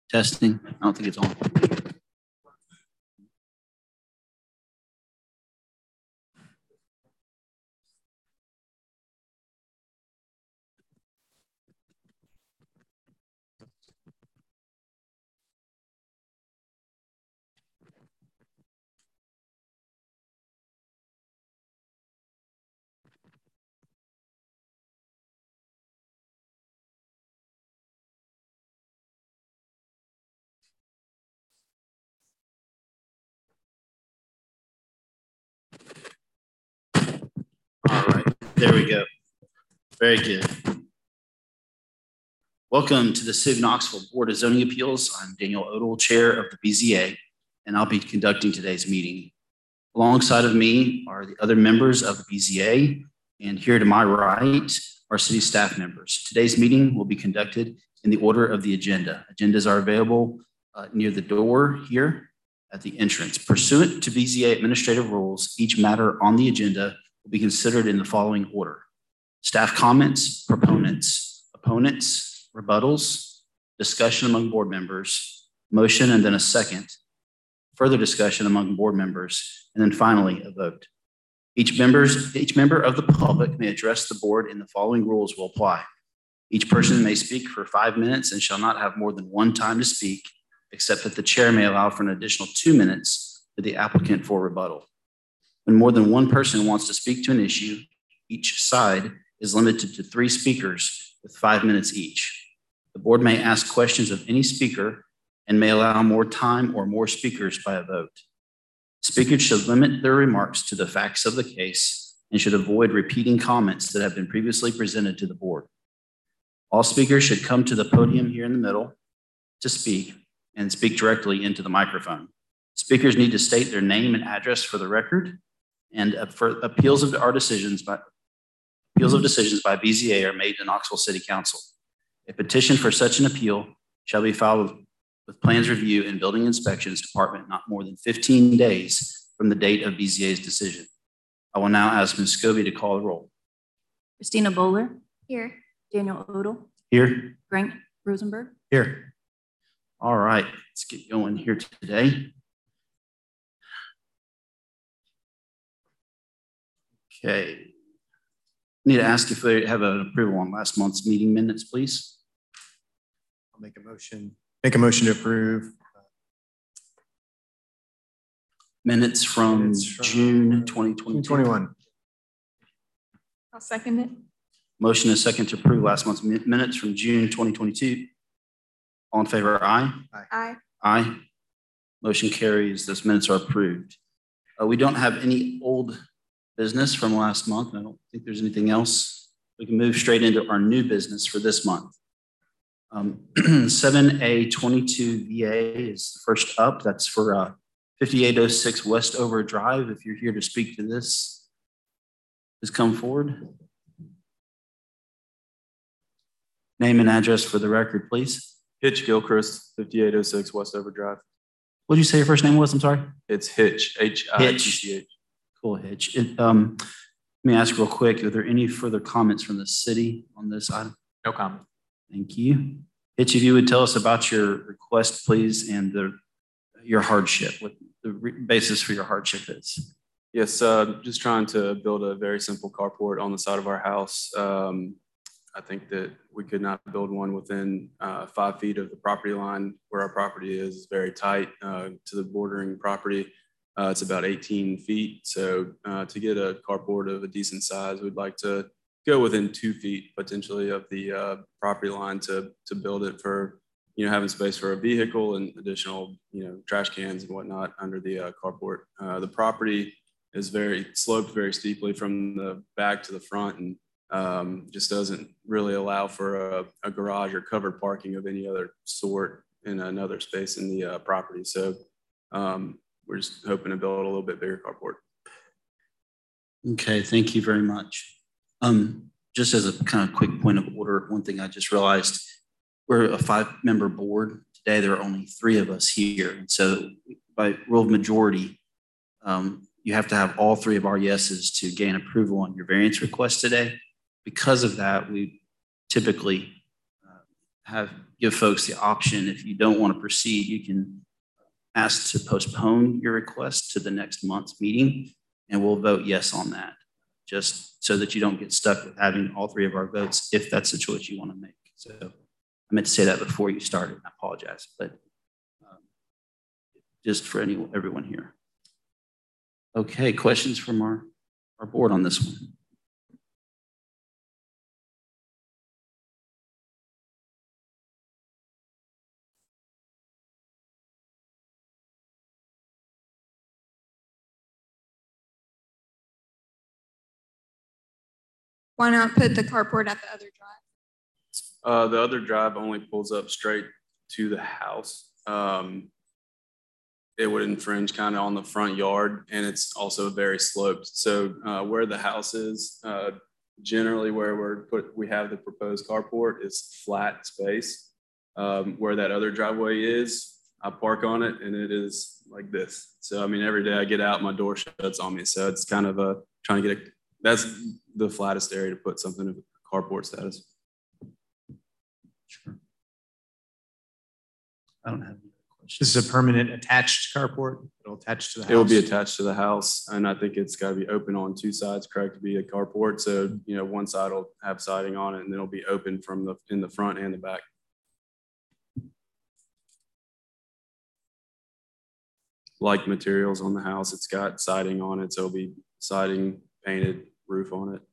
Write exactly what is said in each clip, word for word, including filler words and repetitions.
Testing. I don't think it's on. All right, there we go. Very good. Welcome to the City of Knoxville Board of Zoning Appeals. I'm Daniel Odell, Chair of the B Z A, and I'll be conducting today's meeting. Alongside of me are the other members of the B Z A, and here to my right are city staff members. Today's meeting will be conducted in the order of the agenda. Agendas are available uh, near the door here at the entrance. Pursuant to B Z A administrative rules, each matter on the agenda will be considered in the following order: staff comments, proponents, opponents, rebuttals, discussion among board members, motion, and then a second, further discussion among board members, and then finally a vote. Each, members, each member of the public may address the board, and the following rules will apply. Each person may speak for five minutes and shall not have more than one time to speak, except that the chair may allow for an additional two minutes to the applicant for rebuttal. When more than one person wants to speak to an issue, each side is limited to three speakers with five minutes each. The board may ask questions of any speaker and may allow more time or more speakers by a vote. Speakers should limit their remarks to the facts of the case and should avoid repeating comments that have been previously presented to the board. All speakers should come to the podium here in the middle to speak and speak directly into the microphone. Speakers need to state their name and address for the record, and for appeals of our decisions by appeals of decisions by B Z A are made to Knoxville City Council. A petition for such an appeal shall be filed with, with Plans Review and Building Inspections Department not more than fifteen days from the date of B Z A's decision. I will now ask Miz Scobie to call the roll. Christina Bowler. Here. Daniel Odell. Here. Grant Rosenberg. Here. All right, let's get going here today. Okay. I need to ask if they have an approval on last month's meeting minutes, please. I'll make a motion. Make a motion to approve. Minutes from, minutes from June twenty twenty-one. I'll second it. Motion is second to approve last month's minutes from June twenty twenty-two. All in favor, aye? Aye. Aye. Aye. Motion carries. Those minutes are approved. Uh, we don't have any old business from last month. I don't think there's anything else. We can move straight into our new business for this month. Um, seven A twenty-two V A is the first up. That's for uh, fifty-eight oh six Westover Drive. If you're here to speak to this, please come forward. Name and address for the record, please. Hitch Gilchrist, fifty-eight oh six Westover Drive. What did you say your first name was? I'm sorry. It's Hitch, H I T C H. Cool, Hitch. It, um, let me ask real quick, are there any further comments from the city on this item? No comment. Thank you. Hitch, if you would tell us about your request, please, and the your hardship, what the basis for your hardship is. Yes, uh, just trying to build a very simple carport on the side of our house. Um, I think that we could not build one within uh, five feet of the property line where our property is. It's very tight uh, to the bordering property. Uh, it's about eighteen feet. So uh, to get a carport of a decent size, we'd like to go within two feet potentially of the uh, property line to, to build it for, you know, having space for a vehicle and additional, you know, trash cans and whatnot under the uh, carport. Uh, the property is very sloped very steeply from the back to the front, and um, just doesn't really allow for a, a garage or covered parking of any other sort in another space in the uh, property. So um, we're just hoping to build a little bit bigger carport. Okay, thank you very much. Um, just as a kind of quick point of order, one thing I just realized, we're a five-member board. Today, there are only three of us here. And so by rule of majority, um, you have to have all three of our yeses to gain approval on your variance request today. Because of that, we typically uh, have, give folks the option, if you don't want to proceed, you can ask to postpone your request to the next month's meeting, and we'll vote yes on that, just so that you don't get stuck with having all three of our votes if that's the choice you want to make. So I meant to say that before you started. I apologize, but um, just for any, everyone here. Okay, questions from our, our board on this one? Why not put the carport at the other drive? Uh, the other drive only pulls up straight to the house. Um, it would infringe kind of on the front yard, and it's also very sloped. So uh, where the house is, uh, generally where we're put, we have the proposed carport is flat space. Um, where that other driveway is, I park on it, and it is like this. So I mean, every day I get out, my door shuts on me. So it's kind of a trying to get a. That's the flattest area to put something in carport status. Sure. I don't have any questions. This is a permanent attached carport. It'll attach to the house. It will be attached to the house, and I think it's got to be open on two sides, correct, to be a carport. So, you know, one side will have siding on it, and then it'll be open from the in the front and the back. Like materials on the house, it's got siding on it, so it'll be siding, painted roof on it.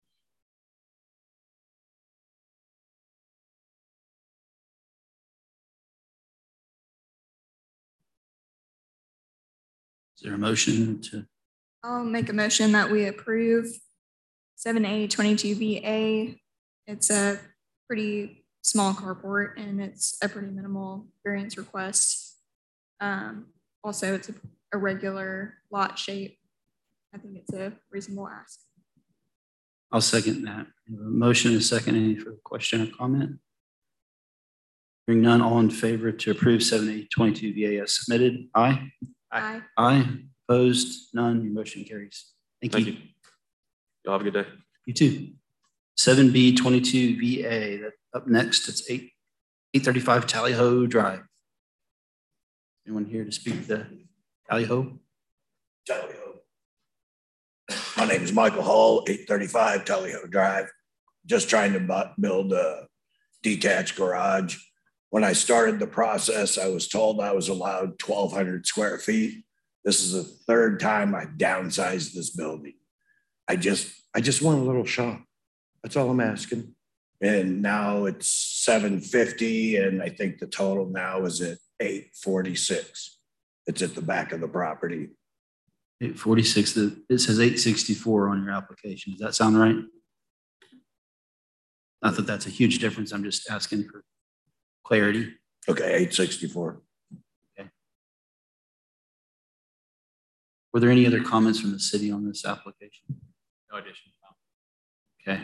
Is there a motion to? I'll make a motion that we approve seven A twenty-two V A. It's a pretty small carport and it's a pretty minimal variance request. Um, also, it's a, a regular lot shape. I think it's a reasonable ask. I'll second that. We have a motion and a second. Any further question or comment? Hearing none, all in favor to approve seven A twenty-two V A as submitted? Aye. Aye. Aye. Opposed? None. Your motion carries. Thank, Thank you. you. Y'all have a good day. You too. seven B twenty-two V A. That up next, it's eight eight thirty-five Tally Ho Drive. Anyone here to speak to Tally Ho? Tally Ho. My name is Michael Hall, eight thirty-five Tally Ho Drive. Just trying to build a detached garage. When I started the process, I was told I was allowed twelve hundred square feet. This is the third time I downsized this building. I just, I just want a little shop. That's all I'm asking. And now it's seven fifty, and I think the total now is at eight forty-six. It's at the back of the property. eight forty-six. It says eight sixty-four on your application. Does that sound right? Not that that's a huge difference. I'm just asking for clarity. Okay, eight sixty-four. Okay. Were there any other comments from the city on this application? No addition. Okay.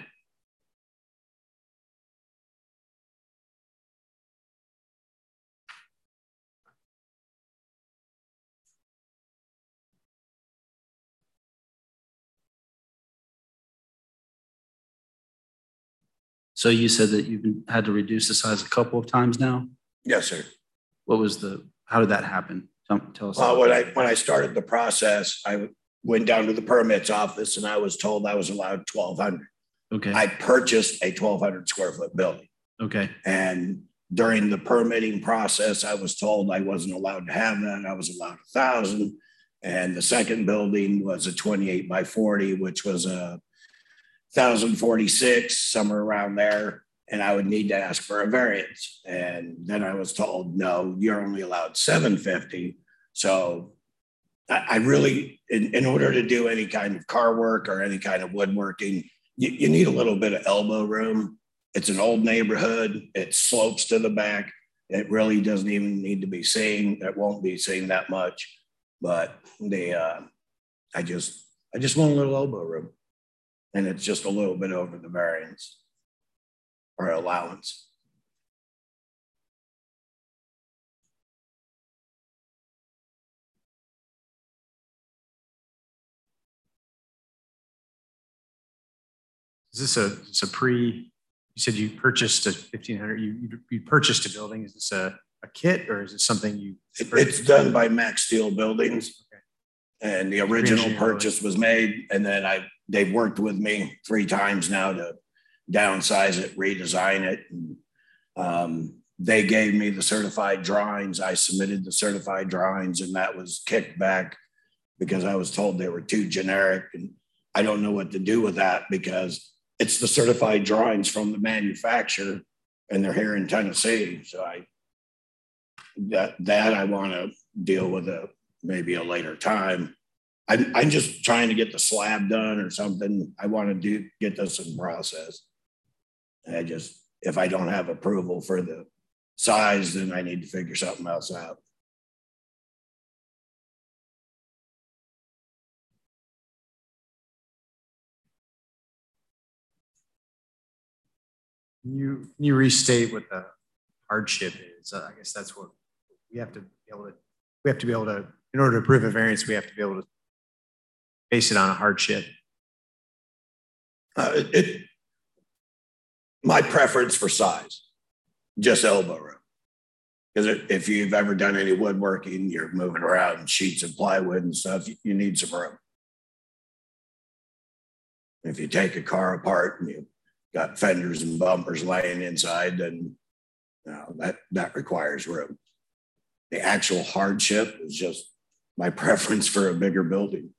So you said that you've been, had to reduce the size a couple of times now? Yes, sir. What was the, how did that happen? Tell, tell us. Well, when I, when I started the process, I went down to the permits office and I was told I was allowed twelve hundred. Okay. I purchased a twelve hundred square foot building. Okay. And during the permitting process, I was told I wasn't allowed to have that. I was allowed a thousand. And the second building was a twenty-eight by forty, which was a thousand forty-six, somewhere around there. And I would need to ask for a variance. And then I was told, no, you're only allowed seven fifty. So I, I really, in, in order to do any kind of car work or any kind of woodworking, you, you need a little bit of elbow room. It's an old neighborhood. It slopes to the back. It really doesn't even need to be seen. It won't be seen that much, but the, uh, I just, I just want a little elbow room, and it's just a little bit over the variance or allowance. Is this a, it's a pre you said you purchased a fifteen hundred, you, you, you purchased a building. Is this a, a kit or is it something you? It, it's done by Max Steel Buildings. Okay. And the original Engineering purchase was made, and then I, they've worked with me three times now to downsize it, redesign it. And, um, they gave me the certified drawings. I submitted the certified drawings, and that was kicked back because I was told they were too generic. And I don't know what to do with that because it's the certified drawings from the manufacturer, and they're here in Tennessee. So I, that, that I want to deal with a, maybe a later time. I'm, I'm just trying to get the slab done or something. I want to do, get this in process. And I just, if I don't have approval for the size, then I need to figure something else out. Can you, can you restate what the hardship is? Uh, I guess that's what we have to be able to, we have to be able to, in order to approve a variance, we have to be able to base it on a hardship. Uh, it, it, my preference for size, just elbow room. Because if you've ever done any woodworking, you're moving around sheets of plywood and stuff, you need some room. If you take a car apart and you've got fenders and bumpers laying inside, then you know, that, that requires room. The actual hardship is just my preference for a bigger building.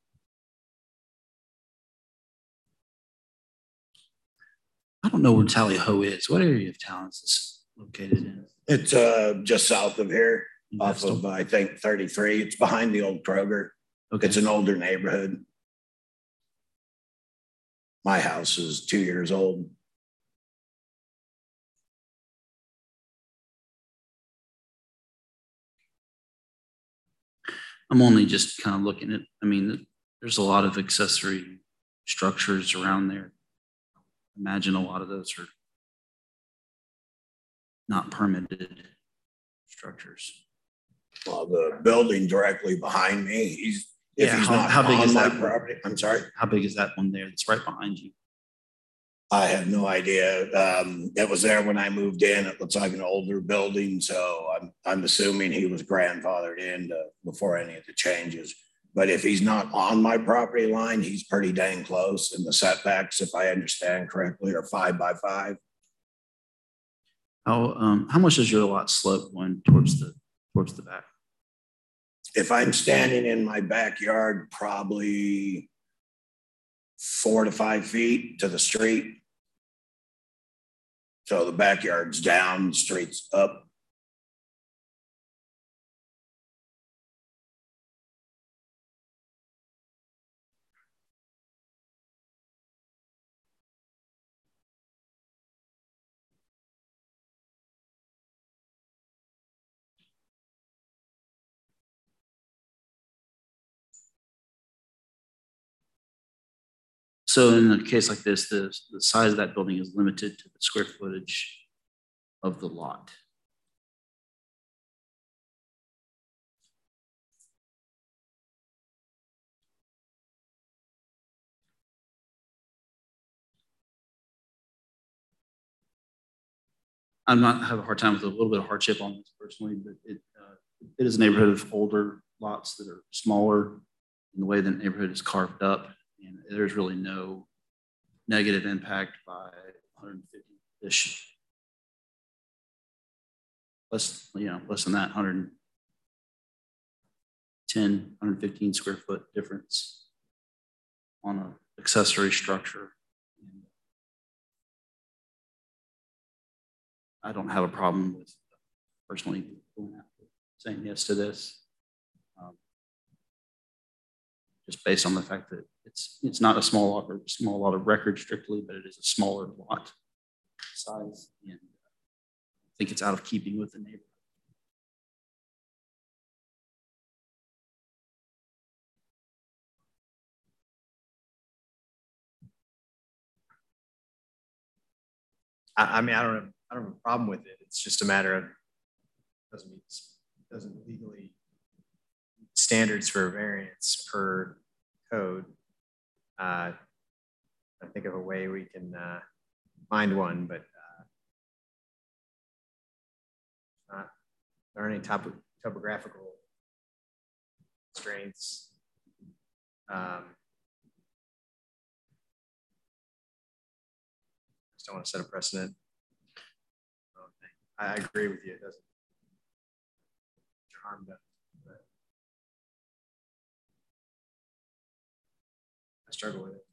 I don't know where Tally Ho is. What area of town is this located in? It's uh, just south of here, In off Bristol? of, I think, thirty-three. It's behind the old Kroger. Okay. It's an older neighborhood. My house is two years old. I'm only just kind of looking at, I mean, there's a lot of accessory structures around there. Imagine a lot of those are not permitted structures. Well, the building directly behind me, he's, if Yeah, he's how- not how big on is my that one? property, I'm sorry. How big is that one there that's right behind you? I have no idea. Um, it was there when I moved in. It looks like an older building. So I'm, I'm assuming he was grandfathered in to, before any of the changes. But if he's not on my property line, he's pretty dang close. And the setbacks, if I understand correctly, are five by five. How, um, how much does your lot slope going towards the, towards the back? If I'm standing in my backyard, probably four to five feet to the street. So the backyard's down, the street's up. So in a case like this, the, the size of that building is limited to the square footage of the lot. I'm not have a hard time with a little bit of hardship on this personally, but it uh, it is a neighborhood of older lots that are smaller in the way the neighborhood is carved up, and there's really no negative impact by one hundred fifty-ish. Less, you know, less than that, one hundred ten, one hundred fifteen square foot difference on an accessory structure. I don't have a problem with personally saying yes to this. Um, just based on the fact that it's it's not a small lot or small lot of record strictly, but it is a smaller lot size, and I think it's out of keeping with the neighborhood. I, I mean, I don't have, I don't have a problem with it. It's just a matter of doesn't meet, doesn't legally meet standards for a variance per code. Uh, I think of a way we can uh, find one, but uh, there any top, topographical constraints. Um, just don't want to set a precedent. I agree with you. It doesn't harm done, but I struggle with it.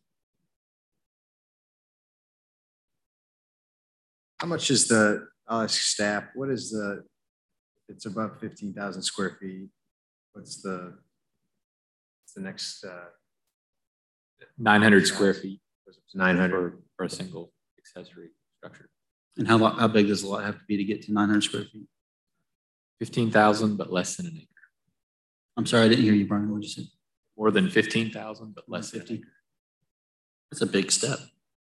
How much is the, I'll ask staff, what is the, if it's above fifteen thousand square feet, what's the, what's the next? Uh, nine hundred square feet nine hundred for, for a single accessory structure. And how, lo- how big does the lot have to be to get to nine hundred square feet? fifteen thousand, but less than an acre. I'm sorry, I didn't hear you, Brian. What did you say? More than fifteen thousand, but less than fifty. an acre. That's a big step.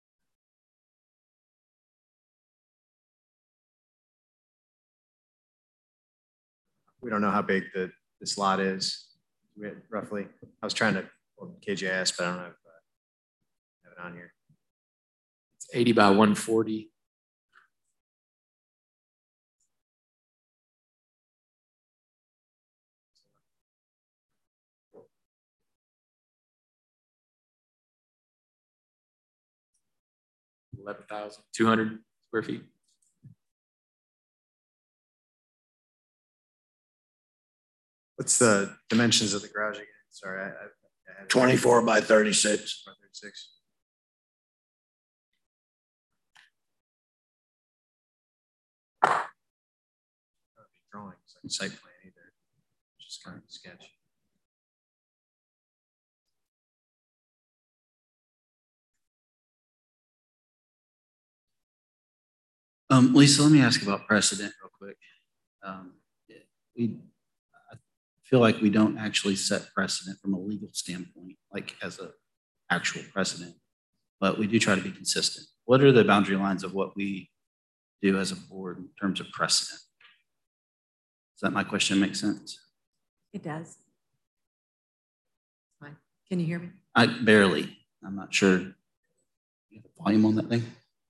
We don't know how big the this lot is, roughly. I was trying to pull K G I S, but I don't know if I have it on here. It's eighty by one forty. eleven thousand two hundred square feet. What's the dimensions of the garage again? Sorry, I, I, I had twenty-four by thirty-six. thirty-six. Drawings, like site plan either. Just kind of a sketch. Um, Lisa, let me ask about precedent real quick. Um, we, I feel like we don't actually set precedent from a legal standpoint, like as a actual precedent, but we do try to be consistent. What are the boundary lines of what we do as a board in terms of precedent? Does that my question make sense? It does. Fine. Can you hear me? I barely. I'm not sure. You have the volume on that thing?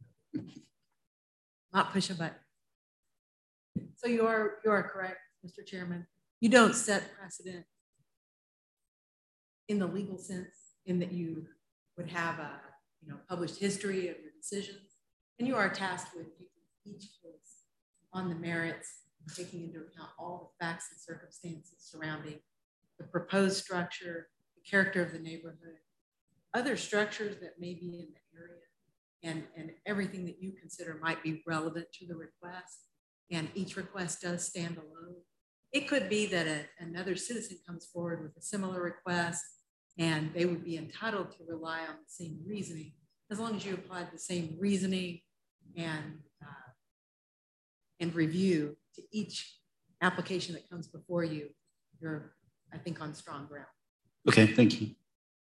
Not push a button. So you are you are correct, Mister Chairman. You don't set precedent in the legal sense, in that you would have a you know published history of your decisions, and you are tasked with taking each case on the merits, taking into account all the facts and circumstances surrounding the proposed structure, the character of the neighborhood, other structures that may be in the area, and, and everything that you consider might be relevant to the request. And each request does stand alone. It could be that a, another citizen comes forward with a similar request and they would be entitled to rely on the same reasoning, as long as you applied the same reasoning and, uh, and review to each application that comes before you. You're, I think, on strong ground. Okay, thank you.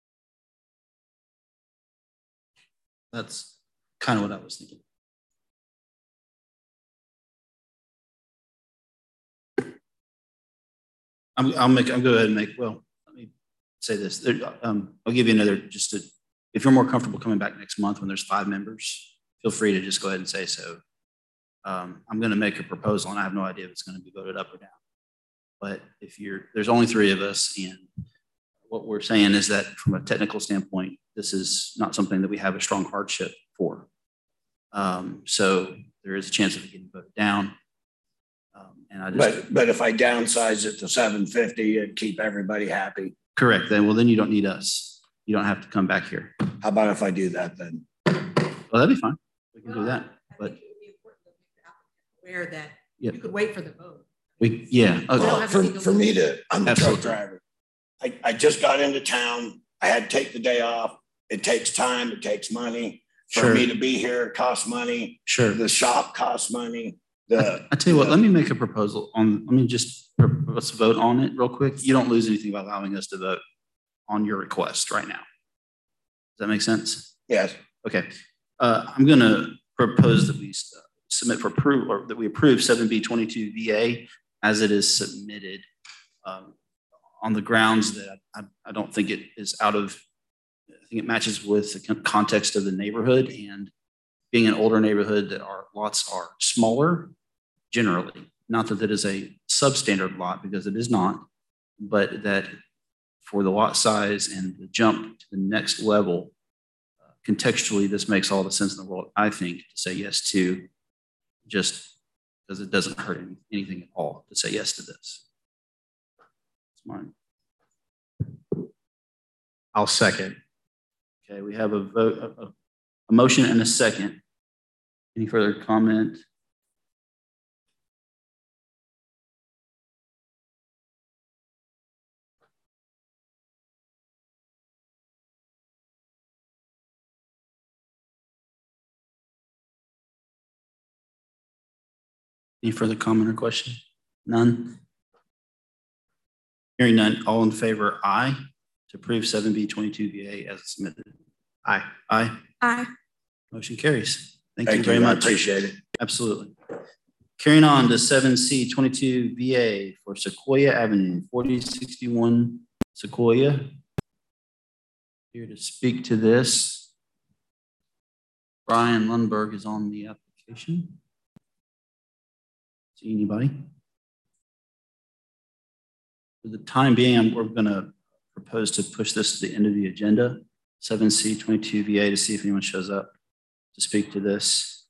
That's kind of what I was thinking. I'm, I'll make, I'll go ahead and make, well, let me say this. There, um, I'll give you another, just to, if you're more comfortable coming back next month when there's five members, feel free to just go ahead and say so. Um, I'm going to make a proposal and I have no idea if it's going to be voted up or down. But if you're, there's only three of us, and what we're saying is that from a technical standpoint, this is not something that we have a strong hardship for. Um, so there is a chance of it getting voted down. Um, and I just, But, but if I downsize it to seven fifty and keep everybody happy, correct. Then, well, then you don't need us. You don't have to come back here. how about if I do that then? Well, that'd be fine. We can do that. I But think it would be important to make the applicant aware that Yep. you could wait for the vote. we, yeah. don't Okay. have For, to take a for me to, I'm the truck Absolutely. driver. I, I just got into town. I had to take the day off. It takes time, it takes money. For Sure. me to be here, it costs money. Sure. The shop costs money. The, I tell you what, let me make a proposal on, let me just, let's vote on it real quick. You don't lose anything by allowing us to vote on your request right now. Does that make sense? yes, Okay. Uh, I'm going to propose that we uh, submit for approval, or that we approve seven B twenty-two V A as it is submitted, um, on the grounds that I, I don't think it is out of, I think it matches with the context of the neighborhood, and being an older neighborhood that our lots are smaller generally. not that that is a substandard lot, because it is not, but that for the lot size and the jump to the next level, uh, contextually, this makes all the sense in the world, I think, to say yes to, just because it doesn't hurt any, anything at all to say yes to this. It's mine. I'll second. Okay, we have a vote, a, a, a motion and a second. Any further comment? Any further comment or question? None? Hearing none, all in favor, aye, to approve seven B twenty-two V A as submitted. Aye. Aye. Aye. Motion carries. Thank, Thank you very you, I much. appreciate it. Absolutely. Carrying on to seven C twenty-two V A for Sequoia Avenue, forty sixty-one Sequoia. Here to speak to this, Brian Lundberg is on the application. See anybody? For the time being, I'm, we're going to propose to push this to the end of the agenda, seven C twenty-two V A, to see if anyone shows up to speak to this.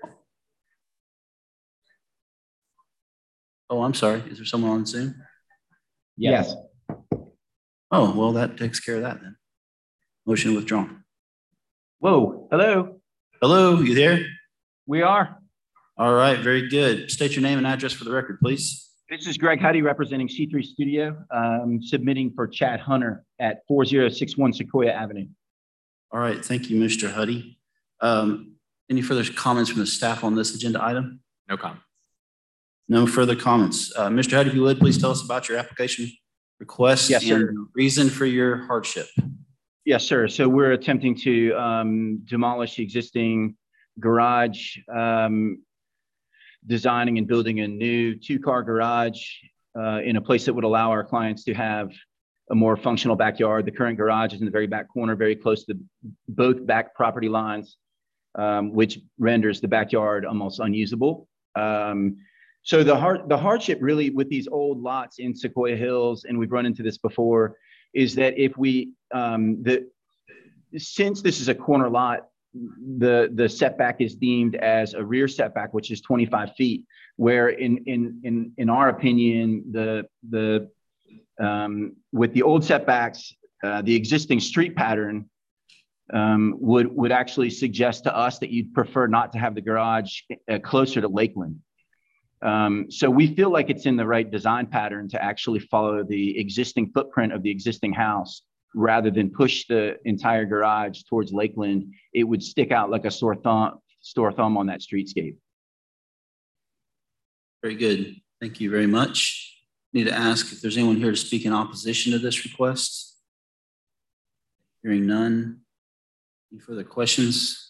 Oh, I'm sorry. Is there someone on Zoom? Yes. Oh, well, that takes care of that then. Motion withdrawn. Whoa, hello, Hello, you there? we are. All right, very good. State your name and address for the record, please. This is Greg Huddy representing C three Studio, um, submitting for Chad Hunter at four zero six one Sequoia Avenue. All right, thank you, Mister Huddy. Um, any further comments from the staff on this agenda item? No comment. No further comments. Uh, Mister Huddy, if you would, please tell us about your application request Yes, sir. and reason for your hardship. Yes, sir. So we're attempting to um, demolish the existing garage, um, designing and building a new two-car garage uh, in a place that would allow our clients to have a more functional backyard. The current garage is in the very back corner, very close to both back property lines, um, which renders the backyard almost unusable. Um, so the hard, the hardship really with these old lots in Sequoia Hills, and we've run into this before, is that if we, um, the, since this is a corner lot, the, the setback is deemed as a rear setback, which is twenty-five feet, where in, in, in, in our opinion, the, the, um, with the old setbacks, uh, the existing street pattern um, would, would actually suggest to us that you'd prefer not to have the garage uh, closer to Lakeland. Um, so we feel like it's in the right design pattern to actually follow the existing footprint of the existing house rather than push the entire garage towards Lakeland. It would stick out like a sore thumb, sore thumb on that streetscape. Very good. Thank you very much. Need to ask if there's anyone here to speak in opposition to this request. Hearing none. Any further questions?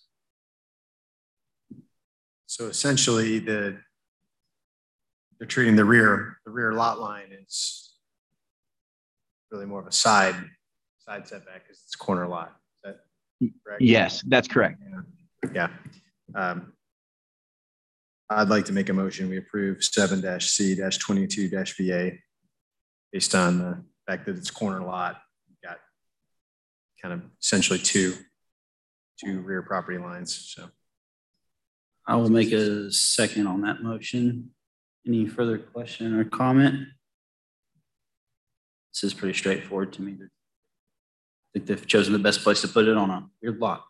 So essentially, the they're treating the rear, the rear lot line is really more of a side, side setback because it's a corner lot. Is that correct? Yes, that's correct. Yeah. Um, I'd like to make a motion. We approve seven C twenty-two V A based on the fact that it's corner lot. We've got kind of essentially two, two rear property lines. So I will make a second on that motion. Any further question or comment? This is pretty straightforward to me. I think they've chosen the best place to put it on a weird lot.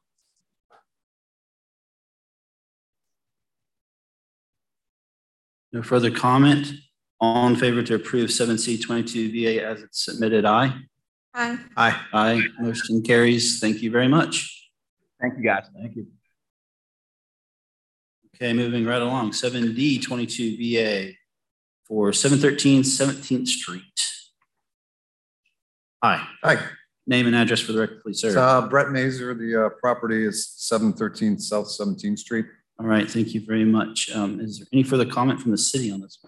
No further comment. All in favor to approve seven C twenty-two V A as it's submitted, aye. Aye. aye. Aye. Motion carries. Thank you very much. Thank you, guys. Thank you. Okay, moving right along. seven D twenty-two V A for seven thirteen seventeenth Street. Hi. Hi, Name and address for the record, please, sir. uh, Brett Mazer. The uh, property is seven thirteen South seventeenth Street. All right, thank you very much. Um, is there any further comment from the city on this one?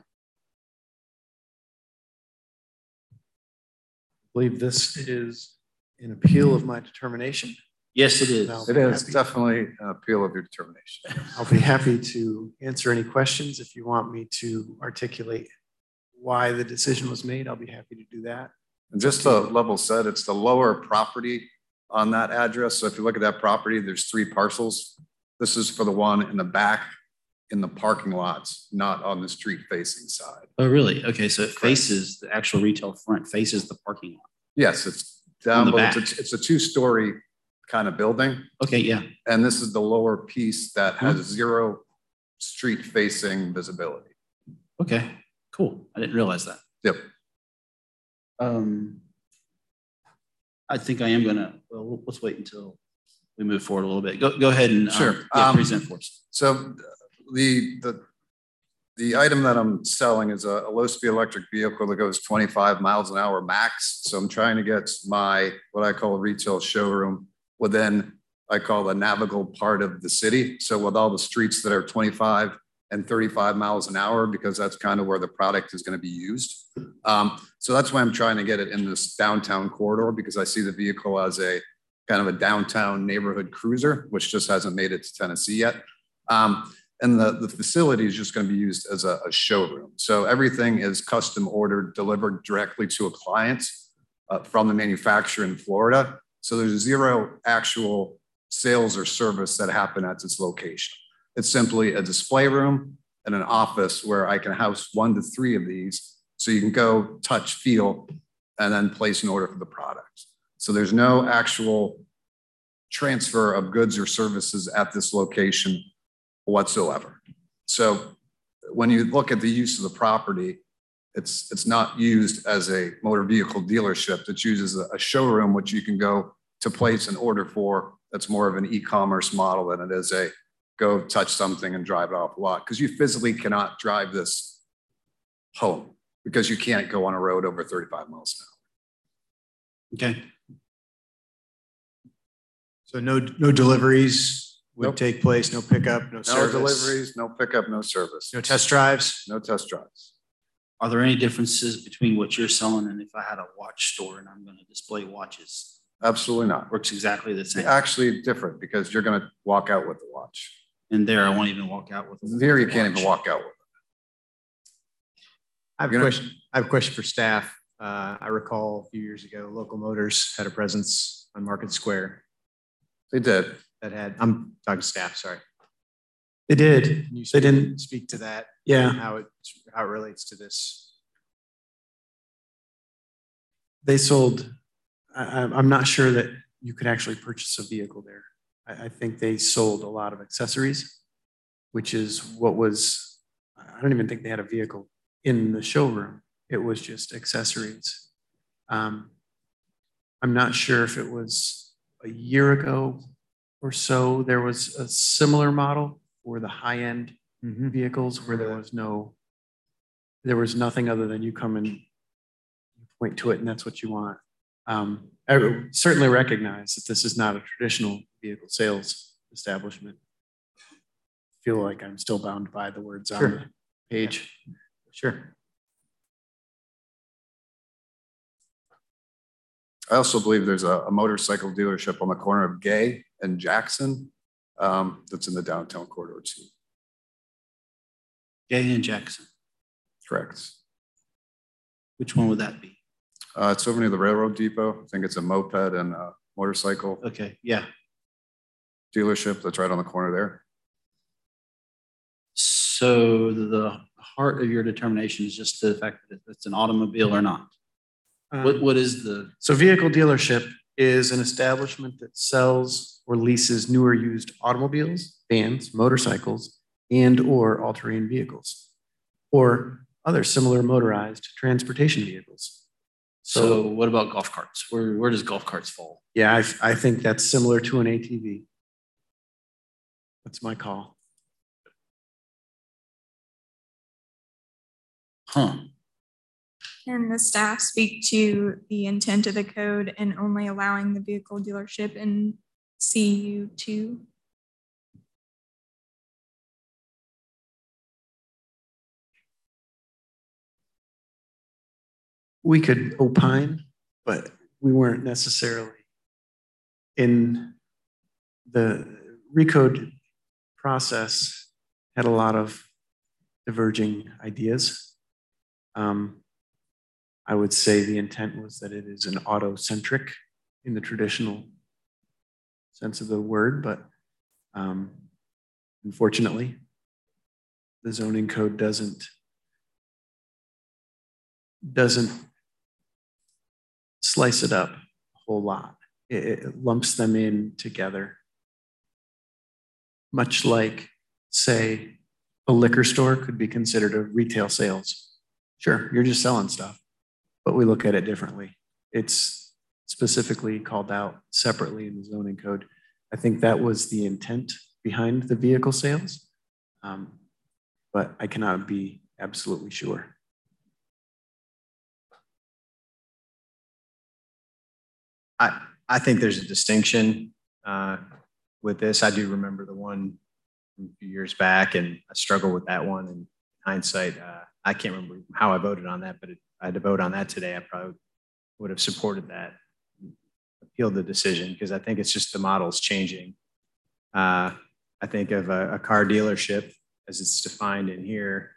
I believe this is an appeal of my determination. Yes, it is. I'll It be is happy- definitely an appeal of your determination. I'll be happy to answer any questions. If you want me to articulate why the decision was made, I'll be happy to do that. And just to level set, it's the lower property on that address. So if you look at that property, there's three parcels. This is for the one in the back in the parking lots, not on the street facing side. Oh, really? Okay, so it faces, the actual retail front faces the parking lot. Yes, it's On the down, but back. it's a, it's a two-story kind of building. Okay, yeah. And this is the lower piece that has Hmm. zero street facing visibility. Okay, cool. I didn't realize that. Yep. Um, I think I am gonna, well, let's wait until we move forward a little bit. Go, go ahead and um, Sure. yeah, Um, present for us. So uh, the, the, the item that I'm selling is a, a low-speed electric vehicle that goes twenty-five miles an hour max. So I'm trying to get my, what I call a retail showroom within, I call the navigable part of the city. So with all the streets that are twenty-five and thirty-five miles an hour, because that's kind of where the product is going to be used. Um, so that's why I'm trying to get it in this downtown corridor, because I see the vehicle as a kind of a downtown neighborhood cruiser, which just hasn't made it to Tennessee yet. Um, and the, the facility is just going to be used as a, a showroom. So everything is custom ordered, delivered directly to a client uh, from the manufacturer in Florida. So there's zero actual sales or service that happen at this location. It's simply a display room and an office where I can house one to three of these. So you can go, touch, feel, and then place an order for the product. So there's no actual transfer of goods or services at this location whatsoever. So when you look at the use of the property, it's, it's not used as a motor vehicle dealership. It's used as a, a showroom, which you can go to place an order for. That's more of an e-commerce model than it is a go touch something and drive it off the lot, because you physically cannot drive this home because you can't go on a road over thirty-five miles an hour. Okay. So no, no deliveries would Nope. take place, no pickup, no No service, deliveries, no pickup, no service. no test drives. No test drives. Are there any differences between what you're selling and if I had a watch store and I'm going to display watches? Absolutely not. Works exactly the same. Actually different, because you're going to walk out with the watch. And there, I won't even walk out with. a Here, you can't watch. even walk out with it. I have a You're gonna- question. I have a question for staff. Uh, I recall a few years ago, Local Motors had a presence on Market Square They did. that had, I'm talking staff, sorry. They did. Can you They speak- didn't. Speak to that, Yeah, how it, how it relates to this. they sold. I, I'm I'm not sure that you could actually purchase a vehicle there. I, I think they sold a lot of accessories, which is what was, I don't even think they had a vehicle in the showroom. It was just accessories. Um, I'm not sure if it was a year ago or so, there was a similar model for the high-end vehicles where there was no, there was nothing other than you come and point to it and that's what you want. Um, I certainly recognize that this is not a traditional vehicle sales establishment. I feel like I'm still bound by the words on Sure. the page. Sure. I also believe there's a, a motorcycle dealership on the corner of Gay and Jackson um, that's in the downtown corridor too. Gay and Jackson. Correct. Which one would that be? Uh, it's over near the railroad depot. I think it's a moped and a motorcycle Okay, yeah. dealership that's right on the corner there. So the heart of your determination is just the fact that it's an automobile or not. What, Um, what is the, So vehicle dealership is an establishment that sells or leases newer used automobiles, vans, motorcycles, and or all-terrain vehicles, or other similar motorized transportation vehicles. so So, what about golf carts? Where, where does golf carts fall? yeah, I, I think that's similar to an A T V. That's my call. Huh. Can the staff speak to the intent of the code and only allowing the vehicle dealership in C U two? We could opine, but we weren't necessarily in the recode process had a lot of diverging ideas. Um, I would say the intent was that it is an auto-centric in the traditional sense of the word, but um, unfortunately, the zoning code doesn't doesn't slice it up a whole lot. It, it lumps them in together. Much like, say, a liquor store could be considered a retail sales. Sure, you're just selling stuff, but we look at it differently. It's specifically called out separately in the zoning code. I think that was the intent behind the vehicle sales, um, but I cannot be absolutely sure. I, I think there's a distinction uh, with this. I do remember the one from a few years back, and I struggle with that one. In hindsight, uh, I can't remember how I voted on that, but if I had to vote on that today, I probably would have supported that, appealed the decision, because I think it's just the model's changing. Uh, I think of a, a car dealership as it's defined in here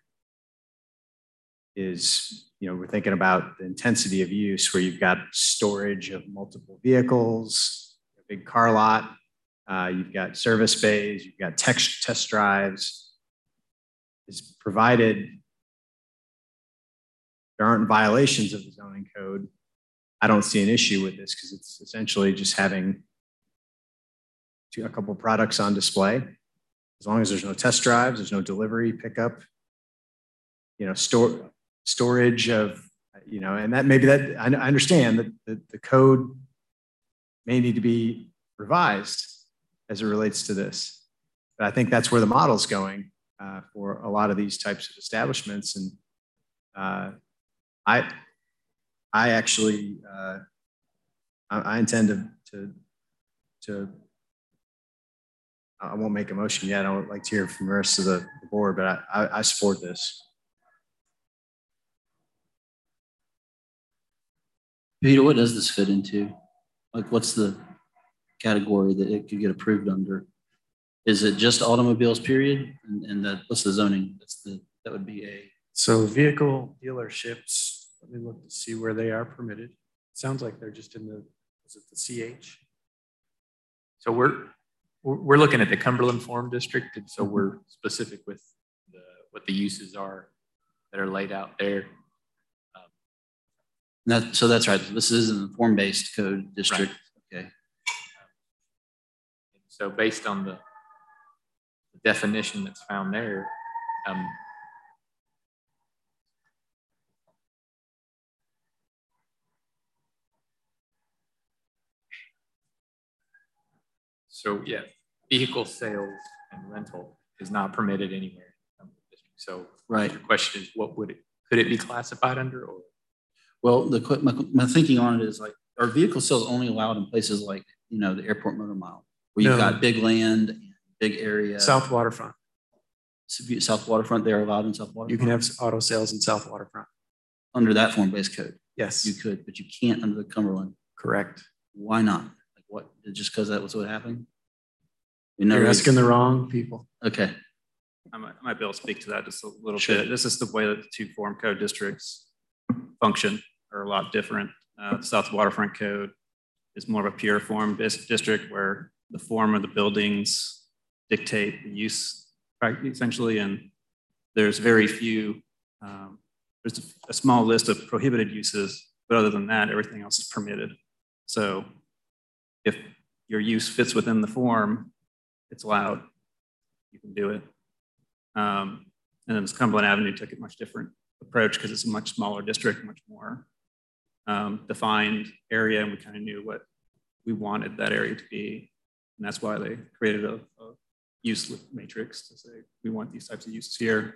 is, you know, we're thinking about the intensity of use where you've got storage of multiple vehicles, a big car lot, uh, you've got service bays, you've got test, test drives. It's provided there aren't violations of the zoning code. I don't see an issue with this because it's essentially just having two, a couple of products on display. As long as there's no test drives, there's no delivery, pickup, you know, store, storage of, you know, and that maybe that, I, I understand that the, the code may need to be revised as it relates to this. But I think that's where the model's going uh, for a lot of these types of establishments. And uh, I, I actually, uh, I, I intend to, to, to, I won't make a motion yet. I would like to hear from the rest of the, the board, but I, I, I support this. Peter, what does this fit into? Like, what's the category that it could get approved under? Is it just automobiles, period? And, and the, what's the zoning? That's the, that would be a. So vehicle dealerships, let me look to see where they are permitted. Sounds like they're just in the, is it the C H? So we're, we're looking at the Cumberland Farm District. And so we're specific with the, what the uses are that are laid out there. That, so that's right. This is in the form-based code district. Right. Okay. So based on the definition that's found there, um, so yeah, vehicle sales and rental is not permitted anywhere in the district. So right. The question is, what would it, could it be classified under? Or well, the my, my thinking on it is like, are vehicle sales only allowed in places like, you know, the airport motor mile, where you've no. got big land, and big area? South Waterfront. South Waterfront, they're allowed in South Waterfront? You can have auto sales in South Waterfront. Under that form-based code? Yes. You could, but you can't under the Cumberland. Correct. Why not? Like what, just because that was what happened? You know, You're asking the wrong people. Okay. I might, I might be able to speak to that just a little sure. bit. This is the way that the two form code districts function are a lot different. Uh, the South Waterfront Code is more of a pure form district where the form of the buildings dictate the use essentially, and there's very few, um, there's a, a small list of prohibited uses, but other than that, everything else is permitted. So if your use fits within the form, it's allowed, you can do it. Um, and then this Cumberland Avenue took a much different approach because it's a much smaller district, much more um, defined area, and we kind of knew what we wanted that area to be. And that's why they created a, a use matrix to say, we want these types of uses here.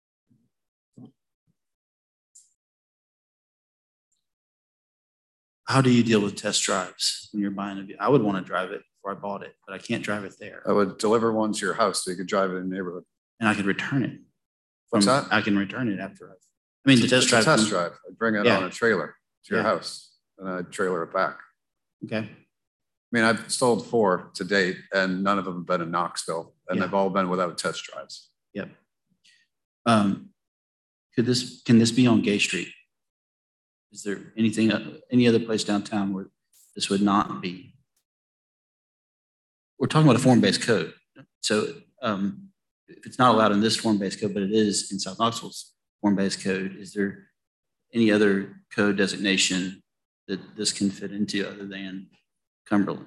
How do you deal with test drives when you're buying a vehicle? I would want to drive it before I bought it, but I can't drive it there. I would deliver one to your house so you could drive it in the neighborhood. And I could return it. What's From, that? I can return it after I've, I mean, the test drive. Test drive. I'd bring it yeah. on a trailer to your yeah. house and I'd trailer it back. Okay. mean, I've sold four to date and none of them have been in Knoxville and Yeah. they've all been without test drives. Yep. Um, could this, can this be on Gay Street? Is there anything, uh, any other place downtown where this would not be? We're talking about a form-based code. So um, if it's not allowed in this form-based code, but it is in South Knoxville's form-based code, is there any other code designation that this can fit into other than Cumberland?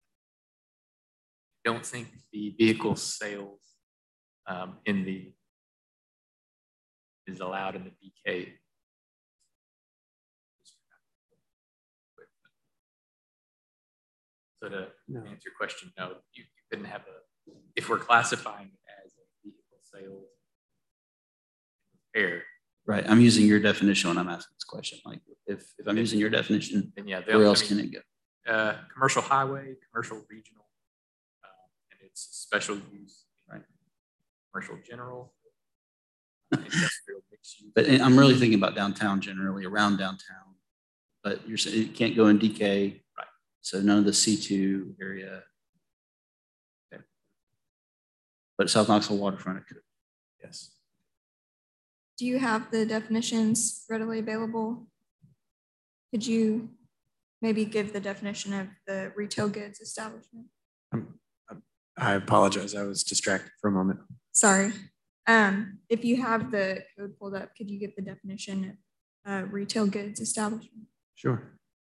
I don't think the vehicle sales um, in the is allowed in the B K. So to No. answer your question, no, you, you couldn't have a, if we're classifying it as a vehicle sales repair. Right, I'm using your definition when I'm asking this question. Like if, if I'm using your definition, then yeah, where else I mean, can it go? Uh, commercial highway, commercial regional, uh, and it's special use, right? Commercial general, uh, industrial mixed use. But I'm really thinking about downtown generally, around downtown. But you're saying it can't go in D K, right? So none of the C two area. Okay. But South Knoxville waterfront, it could. Yes. Do you have the definitions readily available? Could you maybe give the definition of the retail goods establishment? Um, I apologize. I was distracted for a moment. Sorry. Um, if you have the code pulled up, could you give the definition of uh, retail goods establishment? Sure.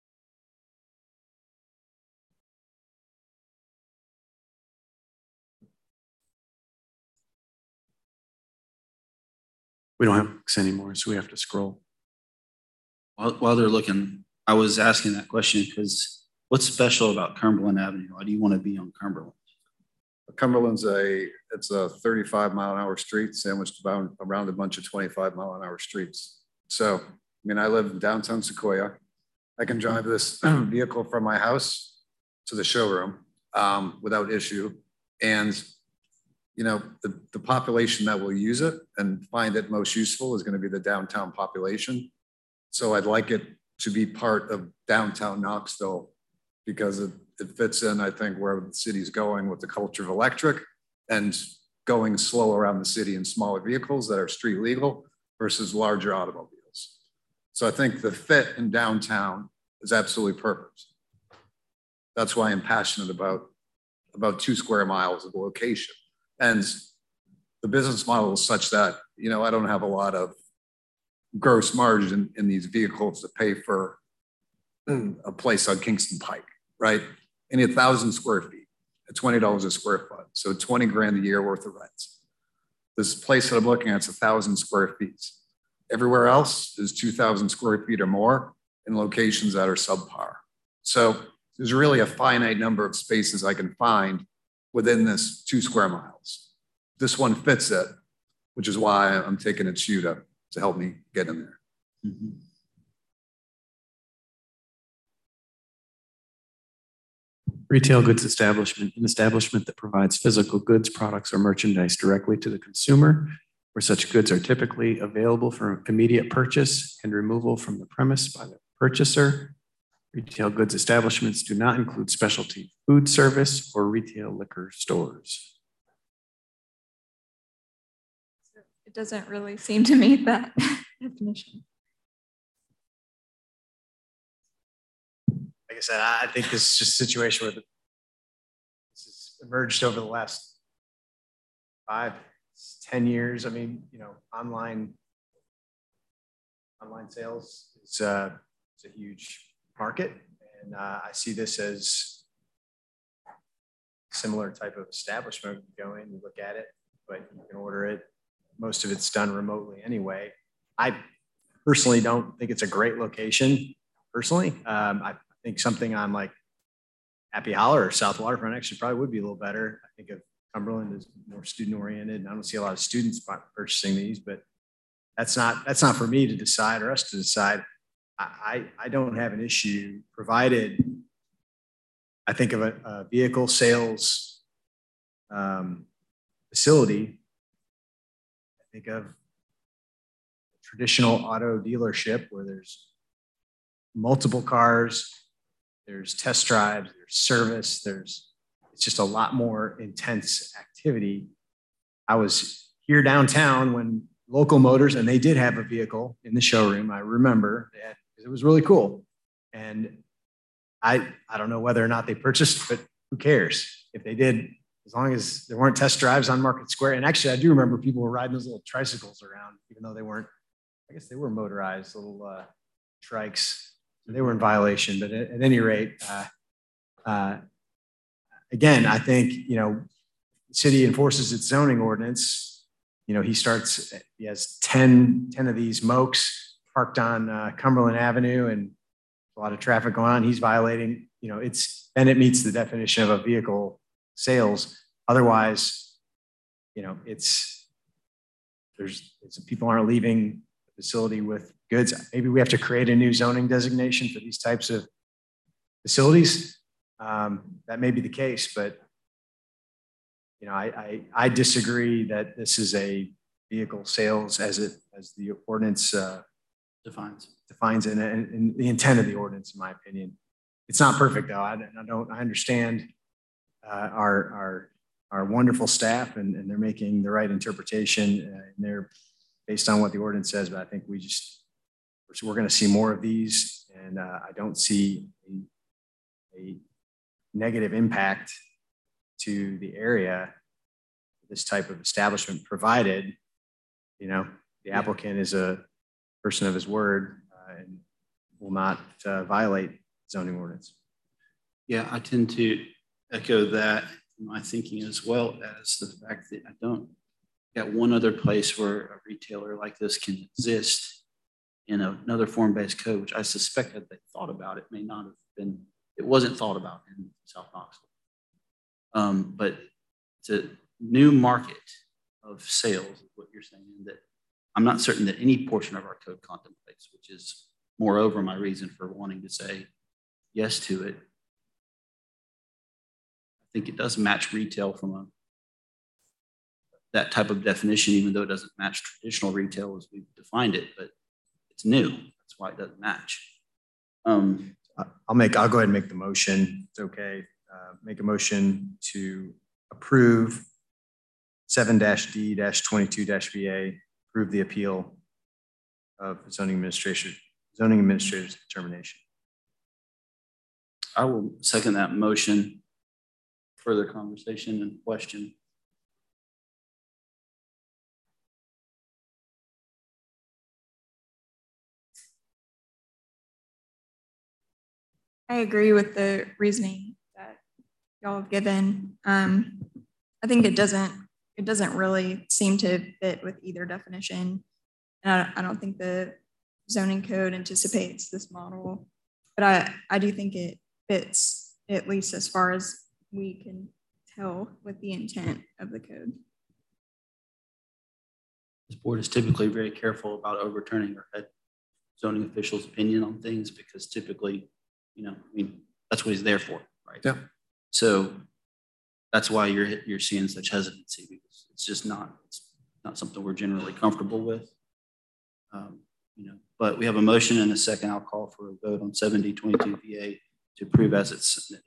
We don't have books anymore, so we have to scroll. While, while they're looking, I was asking that question because what's special about Cumberland Avenue? Why do you want to be on Cumberland? Cumberland's a, it's a thirty-five mile an hour street sandwiched around, around a bunch of twenty-five mile an hour streets. So, I mean, I live in downtown Sequoia. I can drive this vehicle from my house to the showroom um, without issue. And, you know, the, the population that will use it and find it most useful is going to be the downtown population. So I'd like it to be part of downtown Knoxville because it, it fits in, I think, where the city's going with the culture of electric and going slow around the city in smaller vehicles that are street legal versus larger automobiles. So I think the fit in downtown is absolutely perfect. That's why I'm passionate about, about two square miles of location. And the business model is such that, you know, I don't have a lot of gross margin in these vehicles to pay for a place on Kingston Pike, right? And a thousand square feet at twenty dollars a square foot. So twenty grand a year worth of rents. This place that I'm looking at is a thousand square feet. Everywhere else is two thousand square feet or more in locations that are subpar. So there's really a finite number of spaces I can find within this two square miles. This one fits it, which is why I'm taking it to you to, to help me get in there. Mm-hmm. Retail goods establishment, an establishment that provides physical goods, products, or merchandise directly to the consumer, where such goods are typically available for immediate purchase and removal from the premise by the purchaser. Retail goods establishments do not include specialty food service or retail liquor stores. It doesn't really seem to meet that definition. Like I said, I think this is just a situation where the, this has emerged over the last five, ten years. I mean, you know, online, online sales is, uh, is a huge market. And uh, I see this as similar type of establishment. You go in, you look at it, but you can order it. Most of it's done remotely anyway. I personally don't think it's a great location, personally. Um, I think something on like Happy Holler or South Waterfront actually probably would be a little better. I think of Cumberland is more student oriented, and I don't see a lot of students purchasing these, but that's not, that's not for me to decide or us to decide. I, I don't have an issue provided I think of a, a vehicle sales um, facility. I think of a traditional auto dealership where there's multiple cars there's test drives, there's service, there's, it's just a lot more intense activity. I was here downtown when Local Motors, and they did have a vehicle in the showroom. I remember that it was really cool. And I, I don't know whether or not they purchased, but who cares? If they did, as long as there weren't test drives on Market Square. And actually, I do remember people were riding those little tricycles around, even though they weren't, I guess they were motorized little uh, trikes. They were in violation, but at, at any rate, uh, uh, again, I think, you know, the city enforces its zoning ordinance. You know, he starts, he has ten, ten of these mokes parked on uh, Cumberland Avenue and a lot of traffic going on. He's violating, you know, it's, then it meets the definition of a vehicle sales. Otherwise, you know, it's, there's, it's, people aren't leaving the facility with goods. Maybe we have to create a new zoning designation for these types of facilities. Um, that may be the case, but you know, I, I, I disagree that this is a vehicle sales as it, as the ordinance uh, defines defines and, and the intent of the ordinance, in my opinion. It's not perfect though. I, I don't, I understand uh, our, our, our wonderful staff and, and they're making the right interpretation uh, and they're based on what the ordinance says, but I think we just, we're going to see more of these and uh, I don't see a, a negative impact to the area, this type of establishment, provided, you know, the applicant is a person of his word uh, and will not uh, violate zoning ordinance. Yeah, I tend to echo that in my thinking, as well as the fact that I don't got one other place where a retailer like this can exist in another form-based code, which I suspect that they thought about. It may not have been, it wasn't thought about in South Knoxville. Um, but it's a new market of sales, is what you're saying, that I'm not certain that any portion of our code contemplates, which is moreover my reason for wanting to say yes to it. I think it does match retail from a that type of definition, even though it doesn't match traditional retail as we've defined it, but it's new. That's why it doesn't match. Um, I'll make, I'll go ahead and make the motion. It's okay. Uh, make a motion to approve seven D twenty-two V A, approve the appeal of zoning administration, zoning administrator's determination. I will second that motion. Further conversation and question. I agree with the reasoning that y'all have given. Um, I think it doesn't, it doesn't really seem to fit with either definition. And I, I don't think the zoning code anticipates this model, but I, I do think it fits, at least as far as we can tell, with the intent of the code. This board is typically very careful about overturning our head zoning official's opinion on things because typically, you know, I mean, that's what he's there for, right? Yeah. So that's why you're you're seeing such hesitancy, because it's just not it's not something we're generally comfortable with. Um, you know, but we have a motion and a second. I'll call for a vote on seven D twenty-two V A to approve as it's submitted.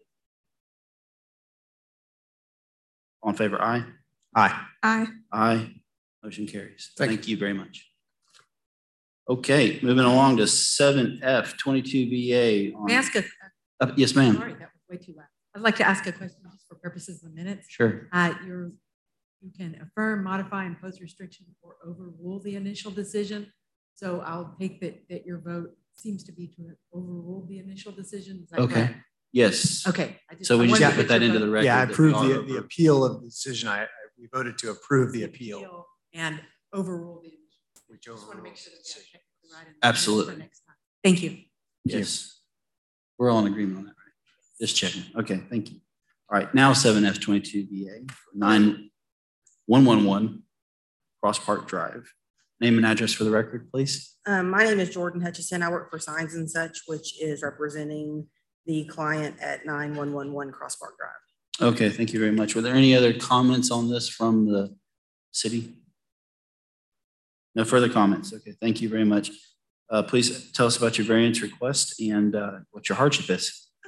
All in favor, aye. Aye. Aye. Aye. Motion carries. Thank Thank you very much. Okay, moving along to seven F twenty-two V A. On, May I ask a, uh, yes, ma'am. sorry, that was way too loud. I'd like to ask a question just for purposes of the minutes. Sure. Uh, you're, you can affirm, modify, impose restriction, or overrule the initial decision. So I'll take that, that your vote seems to be to overrule the initial decision. Is that Okay. correct? Yes. Okay. I just, So we I just wanted have to put that get your into the vote. record. Yeah, I that we approved are the, over- the appeal of the decision. I, I we voted to approve the appeal. And overrule the initial. Which Just want to make overrules sure the that we have decision. technically right in the minutes Absolutely. for next time. Thank you. Yes. We're all in agreement on that, right? Just checking. Okay, thank you. All right, now seven F twenty-two V A for nine one one one Cross Park Drive. Name and address for the record, please. Um, my name is Jordan Hutchison. I work for Signs and Such, which is representing the client at nine one one one Cross Park Drive. Okay, thank you very much. Were there any other comments on this from the city? No further comments. Okay, thank you very much. Uh, please tell us about your variance request and uh, what your hardship is.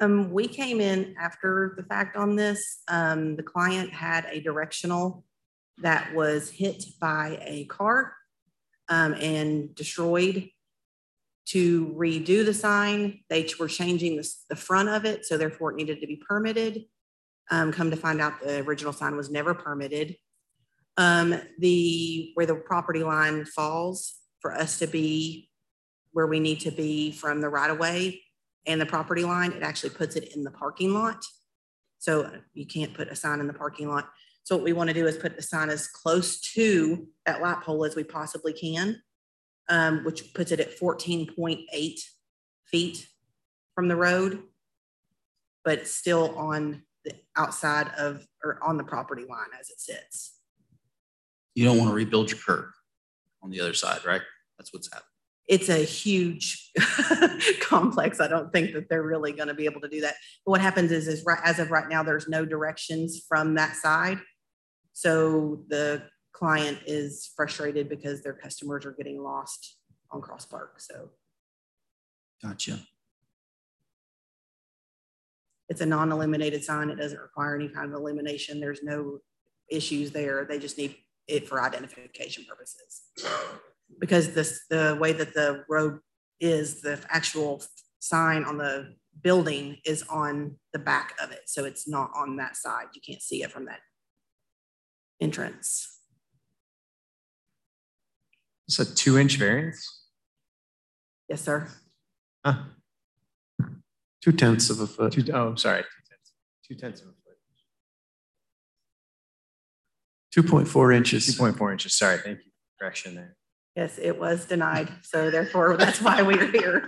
Um, we came in after the fact on this. Um, the client had a directional that was hit by a car um, and destroyed. To redo the sign, they were changing the, the front of it, so therefore it needed to be permitted. Um, come to find out, the original sign was never permitted. Um, the where the property line falls for us to be where we need to be from the right of way and the property line, it actually puts it in the parking lot. So you can't put a sign in the parking lot. So what we want to do is put the sign as close to that light pole as we possibly can. Um, which puts it at fourteen point eight feet from the road, but still on the outside of, or on the property line as it sits. You don't want to rebuild your curb on the other side, right? That's what's happening. It's a huge complex. I don't think that they're really going to be able to do that. But what happens is, is right, as of right now, there's no directions from that side. So the client is frustrated because their customers are getting lost on Cross Park. So Gotcha. It's a non-illuminated sign. It doesn't require any kind of illumination. There's no issues there. They just need it for identification purposes. Because this, the way that the road is, the actual sign on the building is on the back of it. So it's not on that side. You can't see it from that entrance. It's a two inch variance? Yes, sir. Huh. Two tenths of a foot. Two, oh, I'm sorry. Two tenths, two tenths of a foot. two point four inches. two point four inches. Sorry. Thank you. Correction there. Yes, it was denied. So therefore, that's why we're here.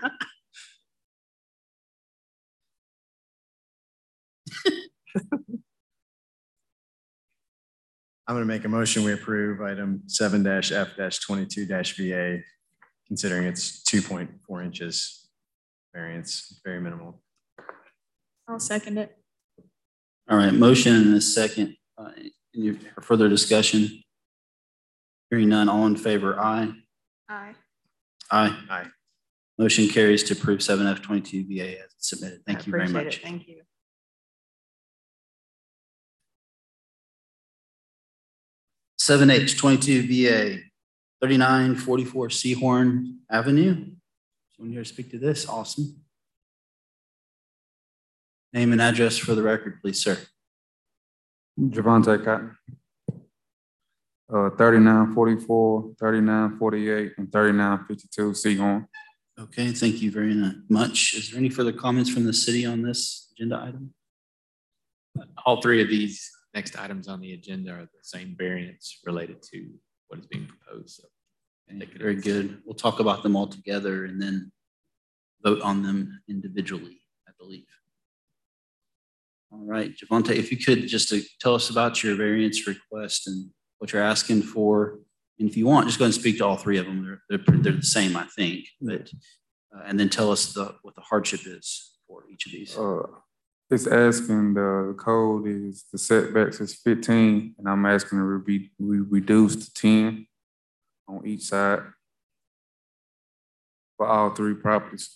I'm going to make a motion. We approve item seven F twenty-two V A, considering it's two point four inches variance, very minimal. I'll second it. All right, motion and a second. Uh, any further discussion? Hearing none, all in favor, aye. Aye. Aye. Aye. Motion carries to approve seven F twenty-two V A as submitted. Thank I you very appreciate much. it. Thank you. seven H twenty-two V A, thirty-nine forty-four Seahorn Avenue. Someone here to speak to this? Awesome. Name and address for the record, please, sir. Javante Cotton. Uh, thirty-nine forty-four, thirty-nine forty-eight, and thirty-nine fifty-two Seahorn. Okay, thank you very much. Is there any further comments from the city on this agenda item? All three of these next items on the agenda are the same variance related to what is being proposed. So okay, very good. We'll talk about them all together and then vote on them individually, I believe. All right, Javante, if you could just to tell us about your variance request and what you're asking for. And if you want, just go ahead and speak to all three of them. They're, they're, they're the same, I think. But uh, and then tell us the what the hardship is for each of these. Uh, it's asking the code is the setbacks is fifteen, and I'm asking to be we reduce to ten on each side for all three properties.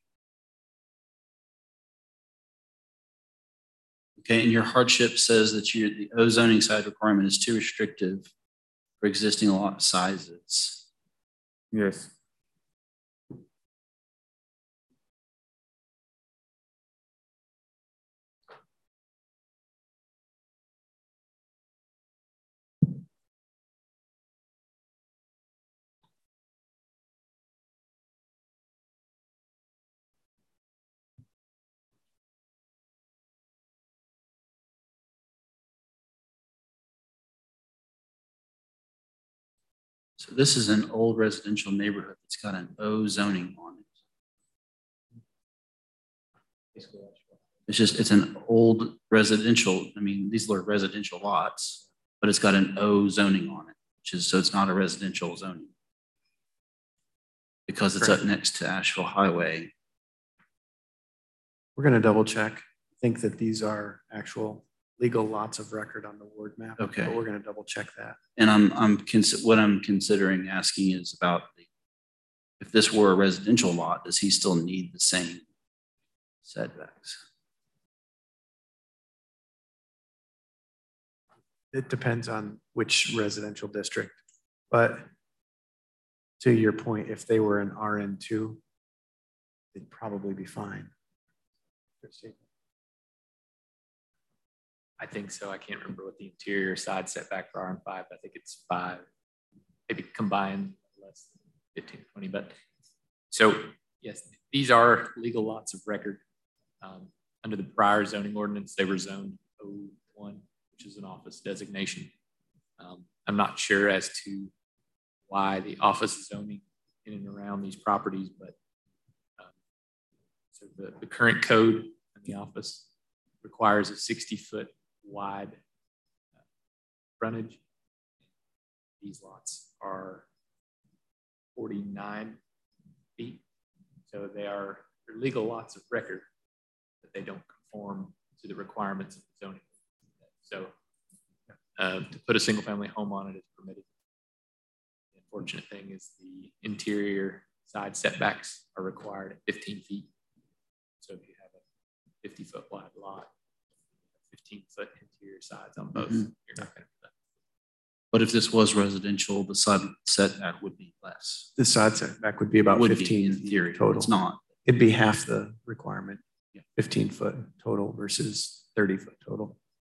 Okay, and your hardship says that you the O zoning side requirement is too restrictive for existing lot sizes. Yes. So this is an old residential neighborhood that's got an O zoning on it. It's just, it's an old residential, I mean, these are residential lots, but it's got an O zoning on it, which is, so it's not a residential zoning. Because it's up next to Asheville Highway. We're going to double check. I think that these are actual legal lots of record on the ward map. Okay. But we're going to double check that. And I'm, I'm, what I'm considering asking is about the, if this were a residential lot, does he still need the same setbacks? it depends on which residential district. But to your point, if they were an R N two, they'd probably be fine. I think so. I can't remember what the interior side setback for R M five. I think it's five, maybe combined less than fifteen, twenty. But so yes, these are legal lots of record. Um, under the prior zoning ordinance, they were zoned O one, which is an office designation. Um, I'm not sure as to why the office zoning in and around these properties, but um, so the, the current code in the office requires a sixty foot wide uh, frontage. These lots are forty-nine feet. So they are they're legal lots of record, but they don't conform to the requirements of the zoning. So uh, to put a single family home on it is permitted. The unfortunate thing is the interior side setbacks are required at fifteen feet. So if you have a fifty foot wide lot, fifteen foot interior sides on both, mm-hmm. you're not going to do that. But if this was residential, the side setback would be less. The side setback would be about would fifteen be in theory total. It's not. It'd be half the requirement, yeah. fifteen foot total versus thirty foot total.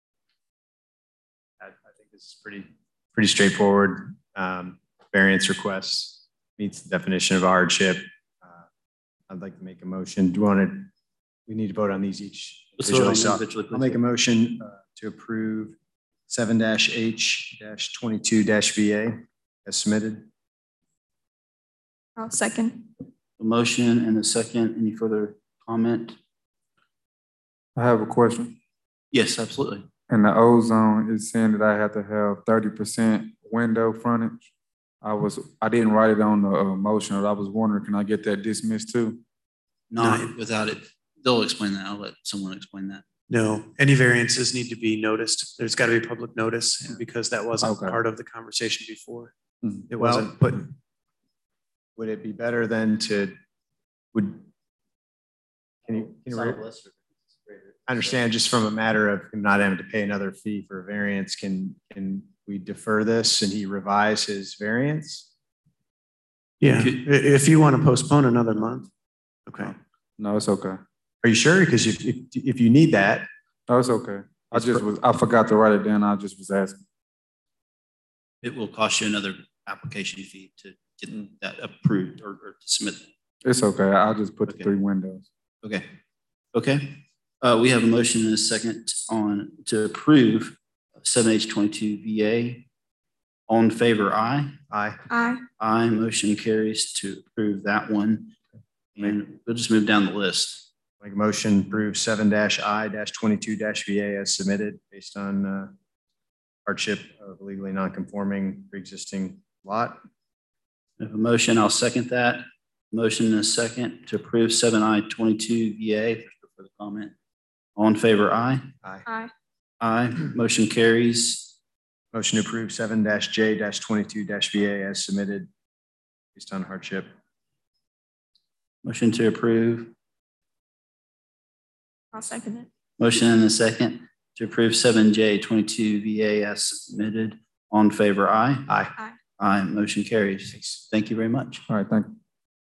I, I think this is pretty, pretty straightforward. Um, variance request meets the definition of hardship. Uh, I'd like to make a motion. Do you want to, we need to vote on these each individually. So I'll make a motion uh, to approve seven H twenty-two V A as submitted. I'll second. A motion and a second. Any further comment? I have a question. Yes, absolutely. In the O zone, it's saying that I have to have thirty percent window frontage. I was, I didn't write it on the uh, motion. I was wondering, can I get that dismissed too? Not no. Without it. They'll explain that. I'll let someone explain that. No, any variances need to be noticed. There's got to be public notice, yeah. And because that wasn't okay. part of the conversation before. Mm-hmm. It well, wasn't put. Would it be better then to, would, can you, can you I understand just from a matter of not having to pay another fee for a variance, can, can we defer this and he revise his variance? Yeah, if you want to postpone another month. Okay. No, it's okay. Are you sure? Because if, if, if you need that. No, it's okay. I just was, I forgot to write it down. I just was asking. It will cost you another application fee to get that approved or, or to submit that. It's okay. I'll just put okay. the three windows. Okay. Okay. Uh, we have a motion and a second on to approve seven H twenty-two V A. All in favor, aye. Aye. Aye. Aye. Motion carries to approve that one. And we'll just move down the list. Make a motion to approve seven I twenty-two V A as submitted based on uh, hardship of legally non-conforming pre-existing lot. I have a motion. I'll second that. Motion and a second to approve seven I twenty-two V A. For the comment. All in favor, aye. Aye. Aye. Aye. Motion carries. Motion to approve seven J twenty-two V A as submitted based on hardship. Motion to approve. I'll second it. Motion and a second to approve seven J twenty-two V A as submitted. All in favor, aye. Aye. Aye. Aye. Motion carries. Thanks. Thank you very much. All right. Thank you.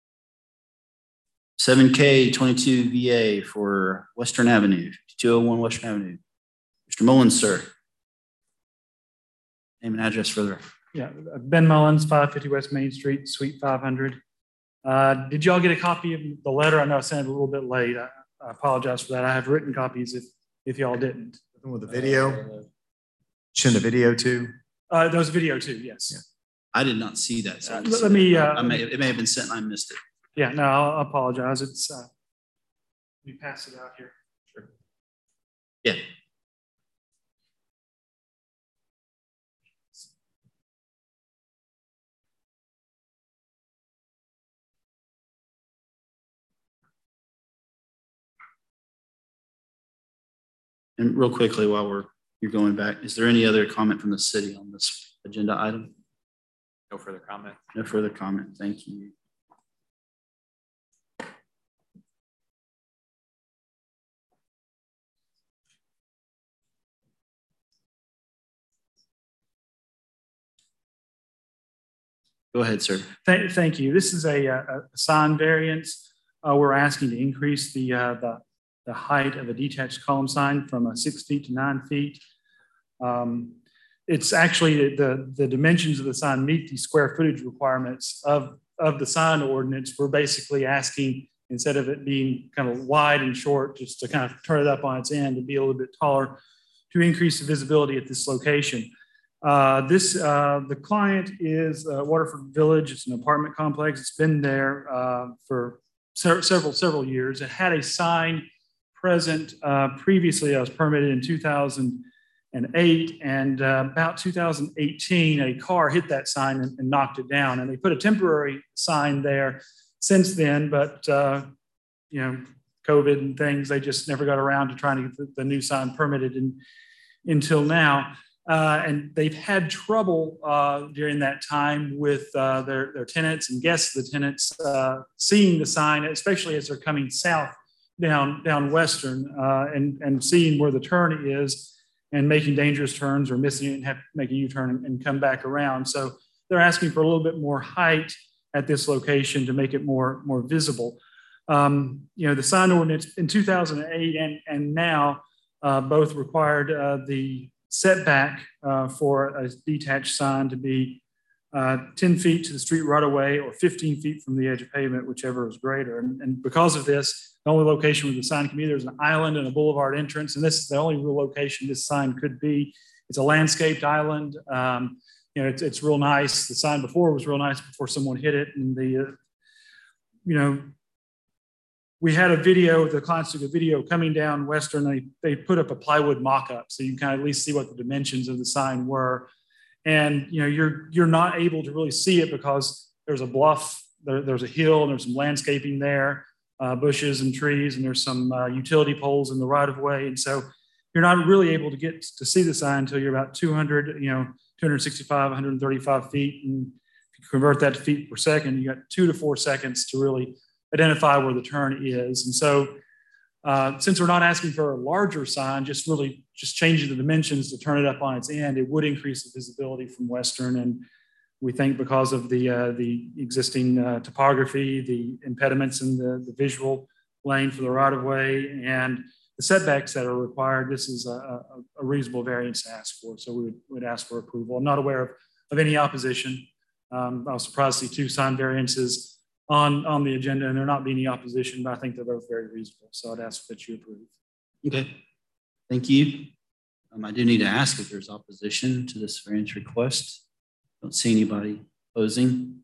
seven K twenty-two V A for Western Avenue, two oh one Western Avenue. Mister Mullins, sir. Name and address for the record. Yeah, Ben Mullins, five fifty West Main Street, Suite five hundred. Uh, did y'all get a copy of the letter? I know I sent it a little bit late. I, I apologize for that. I have written copies if if y'all didn't. With the video? Uh, Shouldn't the video too? Uh, there was video too, yes. Yeah. I did not see that. So uh, let me. Uh, I may, it may have been sent and I missed it. Yeah, no, I apologize. It's, uh, let me pass it out here. Sure. Yeah. And real quickly, while we're you're going back, is there any other comment from the city on this agenda item? No further comment. No further comment. Thank you. Go ahead, sir. Thank, thank you. This is a, a, a sign variance. Uh, we're asking to increase the, uh, the, the height of a detached column sign from uh, six feet to nine feet. Um, it's actually the, the dimensions of the sign meet the square footage requirements of, of the sign ordinance. We're basically asking, instead of it being kind of wide and short, just to kind of turn it up on its end to be a little bit taller, to increase the visibility at this location. Uh, this, uh, the client is uh, Waterford Village. It's an apartment complex. It's been there uh, for se several, several years. It had a sign present uh, previously. I was permitted in two thousand eight, and uh, about two thousand eighteen, a car hit that sign and, and knocked it down. And they put a temporary sign there since then, but uh, you know, COVID and things, they just never got around to trying to get the, the new sign permitted in, until now. Uh, and they've had trouble uh, during that time with uh, their, their tenants and guests of the tenants uh, seeing the sign, especially as they're coming south down, down Western uh, and, and seeing where the turn is and making dangerous turns or missing it and have to make a U-turn and, and come back around. So they're asking for a little bit more height at this location to make it more, more visible. Um, you know, the sign ordinance in two thousand eight and, and now uh, both required uh, the setback uh, for a detached sign to be uh, ten feet to the street right away or fifteen feet from the edge of pavement, whichever is greater. And, and because of this, the only location where the sign can be, there's an island and a boulevard entrance. And this is the only real location this sign could be. It's a landscaped island. Um, you know, it's, it's real nice. The sign before was real nice before someone hit it. And the, uh, you know, we had a video, the clients took a video coming down Western. They, they put up a plywood mock-up so you can kind of at least see what the dimensions of the sign were. And you know, you're, you're not able to really see it because there's a bluff, there, there's a hill, and there's some landscaping there, uh, bushes and trees, and there's some uh, utility poles in the right of way. And so you're not really able to get to see the sign until you're about two hundred, you know, two sixty-five, one thirty-five feet. And if you convert that to feet per second, you got two to four seconds to really identify where the turn is. And so uh, since we're not asking for a larger sign, just really just changing the dimensions to turn it up on its end, it would increase the visibility from Western. And we think because of the, uh, the existing uh, topography, the impediments in the, the visual lane for the right of way, and the setbacks that are required, this is a, a, a reasonable variance to ask for. So we would, would ask for approval. I'm not aware of, of any opposition. Um, I was surprised to see two sign variances on, on the agenda, and there not be any opposition, but I think they're both very reasonable. So I'd ask that you approve. Okay, thank you. Um, I do need to ask if there's opposition to this variance request. Don't see anybody opposing.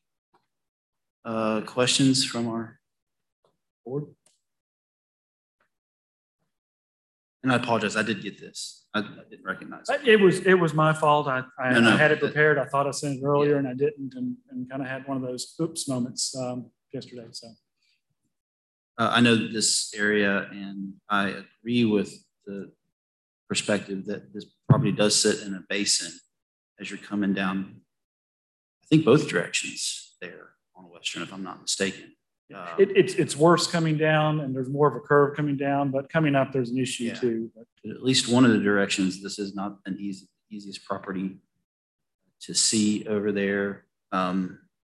Uh, questions from our board? And I apologize, I did get this. I, I didn't recognize it. It was it was my fault. I, I, no, no. I had it prepared. I thought I sent it earlier, yeah. and I didn't, and, and kind of had one of those oops moments um, yesterday. So uh, I know this area, and I agree with the perspective that this property does sit in a basin as you're coming down, I think both directions there on Western, if I'm not mistaken. Um, it, it's it's worse coming down, and there's more of a curve coming down, but coming up, there's an issue yeah. too. But at least one of the directions, this is not an easy easiest property to see over there. Um,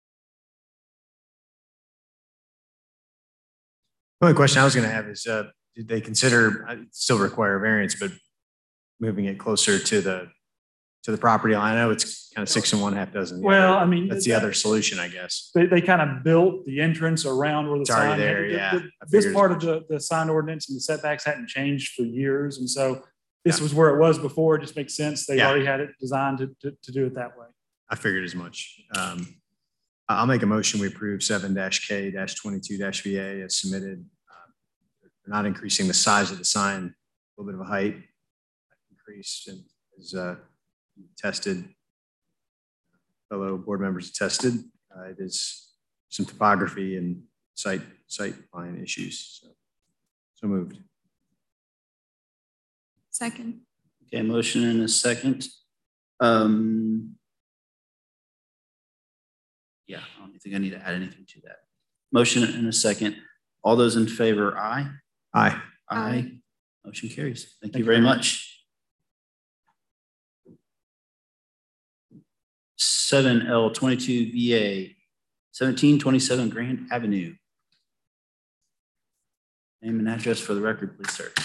the only question I was going to have is, uh, did they consider, I still require a variance, but moving it closer to the to the property line? I know it's kind of six and one half dozen. Well, other, I mean, that's the other solution, I guess. They, they kind of built the entrance around where the it's sign already there. had, Yeah. the, this part of the, the sign ordinance and the setbacks hadn't changed for years. And so this yeah. was where it was before. It just makes sense. They yeah. already had it designed to, to, to do it that way. I figured as much. Um, I'll make a motion. We approve seven K twenty-two V A as submitted. Uh, they're not increasing the size of the sign, a little bit of a height increase, and is uh, tested. Fellow board members attested. Uh, it is some topography and site site line issues. So, so moved. Second. Okay, motion and a second. Um, yeah, I don't think I need to add anything to that. Motion and a second. All those in favor, aye. Aye. Aye. Aye. Motion carries. Thank, Thank you you very very much. seven L twenty-two V A, seventeen twenty-seven Grand Avenue. Name and address for the record, please, sir.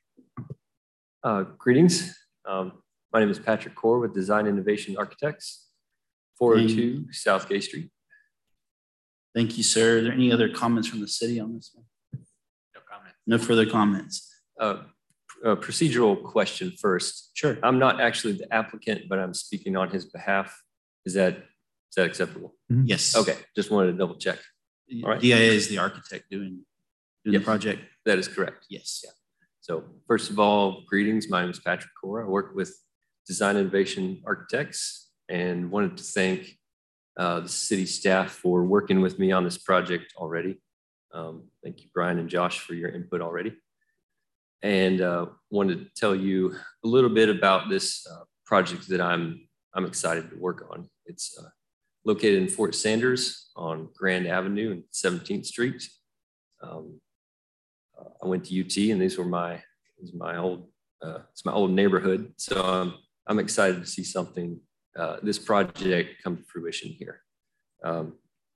Uh, greetings. Um, my name is Patrick Core with Design Innovation Architects, four oh two South Gay Street. Thank you, sir. Are there any other comments from the city on this one? No comment. No further comments. Uh, a procedural question first. Sure. I'm not actually the applicant, but I'm speaking on his behalf. Is that, is that acceptable? Mm-hmm. Yes. Okay, just wanted to double check. All right. D I A is the architect doing, doing Yes, the project. That is correct. Yes. Yeah. So first of all, greetings. My name is Patrick Core. I work with Design Innovation Architects and wanted to thank uh, the city staff for working with me on this project already. Um, thank you, Brian and Josh, for your input already. And uh, wanted to tell you a little bit about this uh, project that I'm, I'm excited to work on. It's uh, located in Fort Sanders on Grand Avenue and seventeenth Street. Um, uh, I went to U T, and these were my, these are my old, uh, it's my old neighborhood. So um, I'm excited to see something, uh, this project come to fruition here. Um,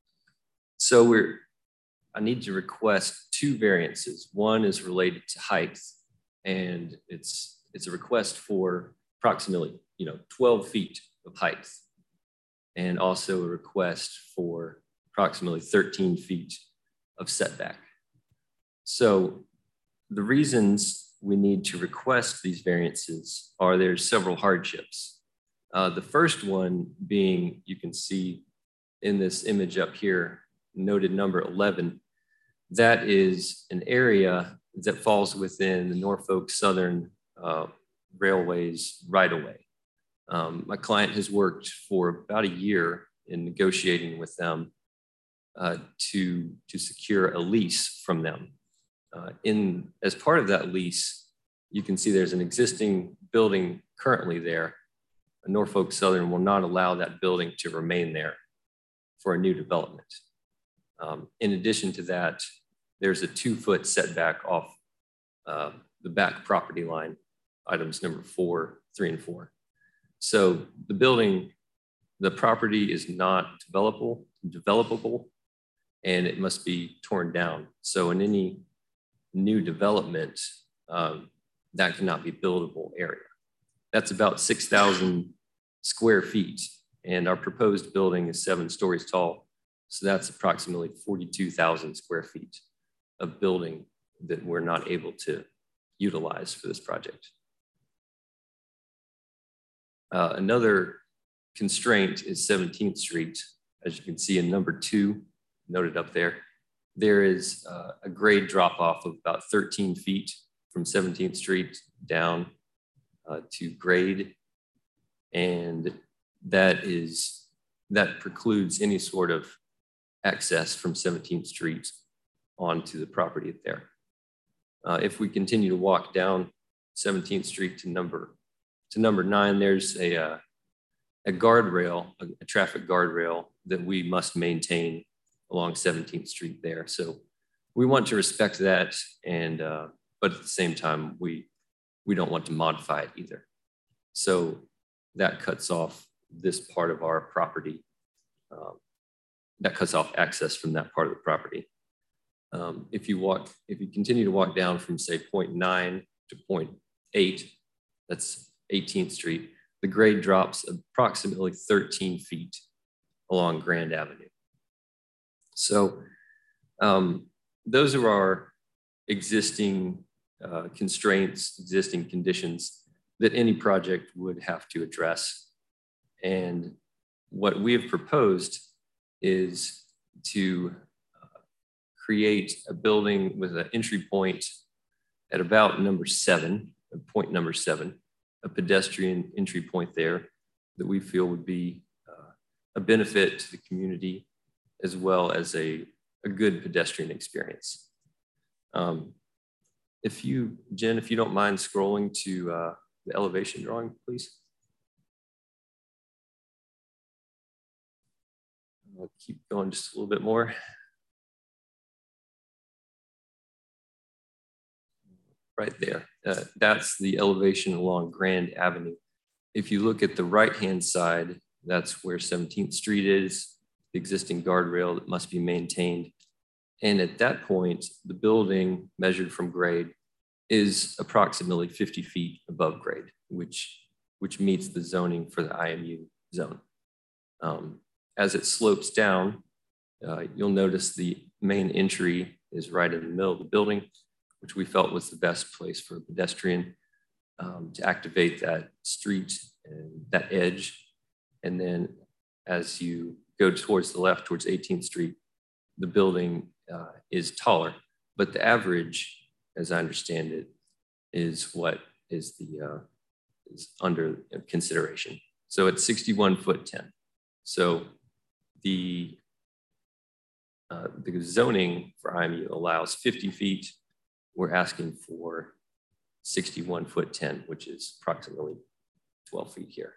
so we're, I need to request two variances. One is related to height, and it's, it's a request for approximately, you know, twelve feet of height, and also a request for approximately thirteen feet of setback. So the reasons we need to request these variances are there's several hardships. Uh, the first one being, you can see in this image up here, noted number eleven, that is an area that falls within the Norfolk Southern uh, Railways right-of-way. Um, my client has worked for about a year in negotiating with them uh, to, to secure a lease from them. Uh, in, as part of that lease, you can see there's an existing building currently there. Norfolk Southern will not allow that building to remain there for a new development. Um, in addition to that, there's a two foot setback off uh, the back property line, items number four, three, and four. So the building, the property is not developable, developable, and it must be torn down. So in any new development, um, that cannot be buildable area. That's about six thousand square feet, and our proposed building is seven stories tall. So that's approximately forty-two thousand square feet of building that we're not able to utilize for this project. Uh, another constraint is seventeenth Street. As you can see in number two, noted up there, there is uh, a grade drop off of about thirteen feet from seventeenth Street down uh, to grade. And that is, that precludes any sort of access from seventeenth Street onto the property there. Uh, if we continue to walk down seventeenth Street to number to number nine, there's a, uh, a guardrail, a, a traffic guardrail that we must maintain along seventeenth Street there. So we want to respect that, and uh, but at the same time, we we don't want to modify it either. So that cuts off this part of our property. Um, that cuts off access from that part of the property. Um, if you walk, if you continue to walk down from say point nine to point eight, that's eighteenth Street, the grade drops approximately thirteen feet along Grand Avenue. So um, those are our existing uh, constraints, existing conditions that any project would have to address. And what we have proposed is to uh, create a building with an entry point at about number seven, point number seven, a pedestrian entry point there that we feel would be uh, a benefit to the community, as well as a, a good pedestrian experience. Um, if you, Jen, if you don't mind scrolling to uh, the elevation drawing, please. I'll keep going just a little bit more. Right there, uh, that's the elevation along Grand Avenue. If you look at the right-hand side, That's where seventeenth Street is, the existing guardrail that must be maintained. And at that point, the building measured from grade is approximately fifty feet above grade, which, which meets the zoning for the I M U zone. Um, as it slopes down, uh, you'll notice the main entry is right in the middle of the building, which we felt was the best place for a pedestrian um, to activate that street and that edge. And then as you go towards the left, towards eighteenth Street, the building uh, is taller, but the average, as I understand it, is what is the uh, is under consideration. So it's sixty-one foot ten. So the uh, the zoning for I M U allows fifty feet. We're asking for sixty-one foot ten, which is approximately twelve feet here.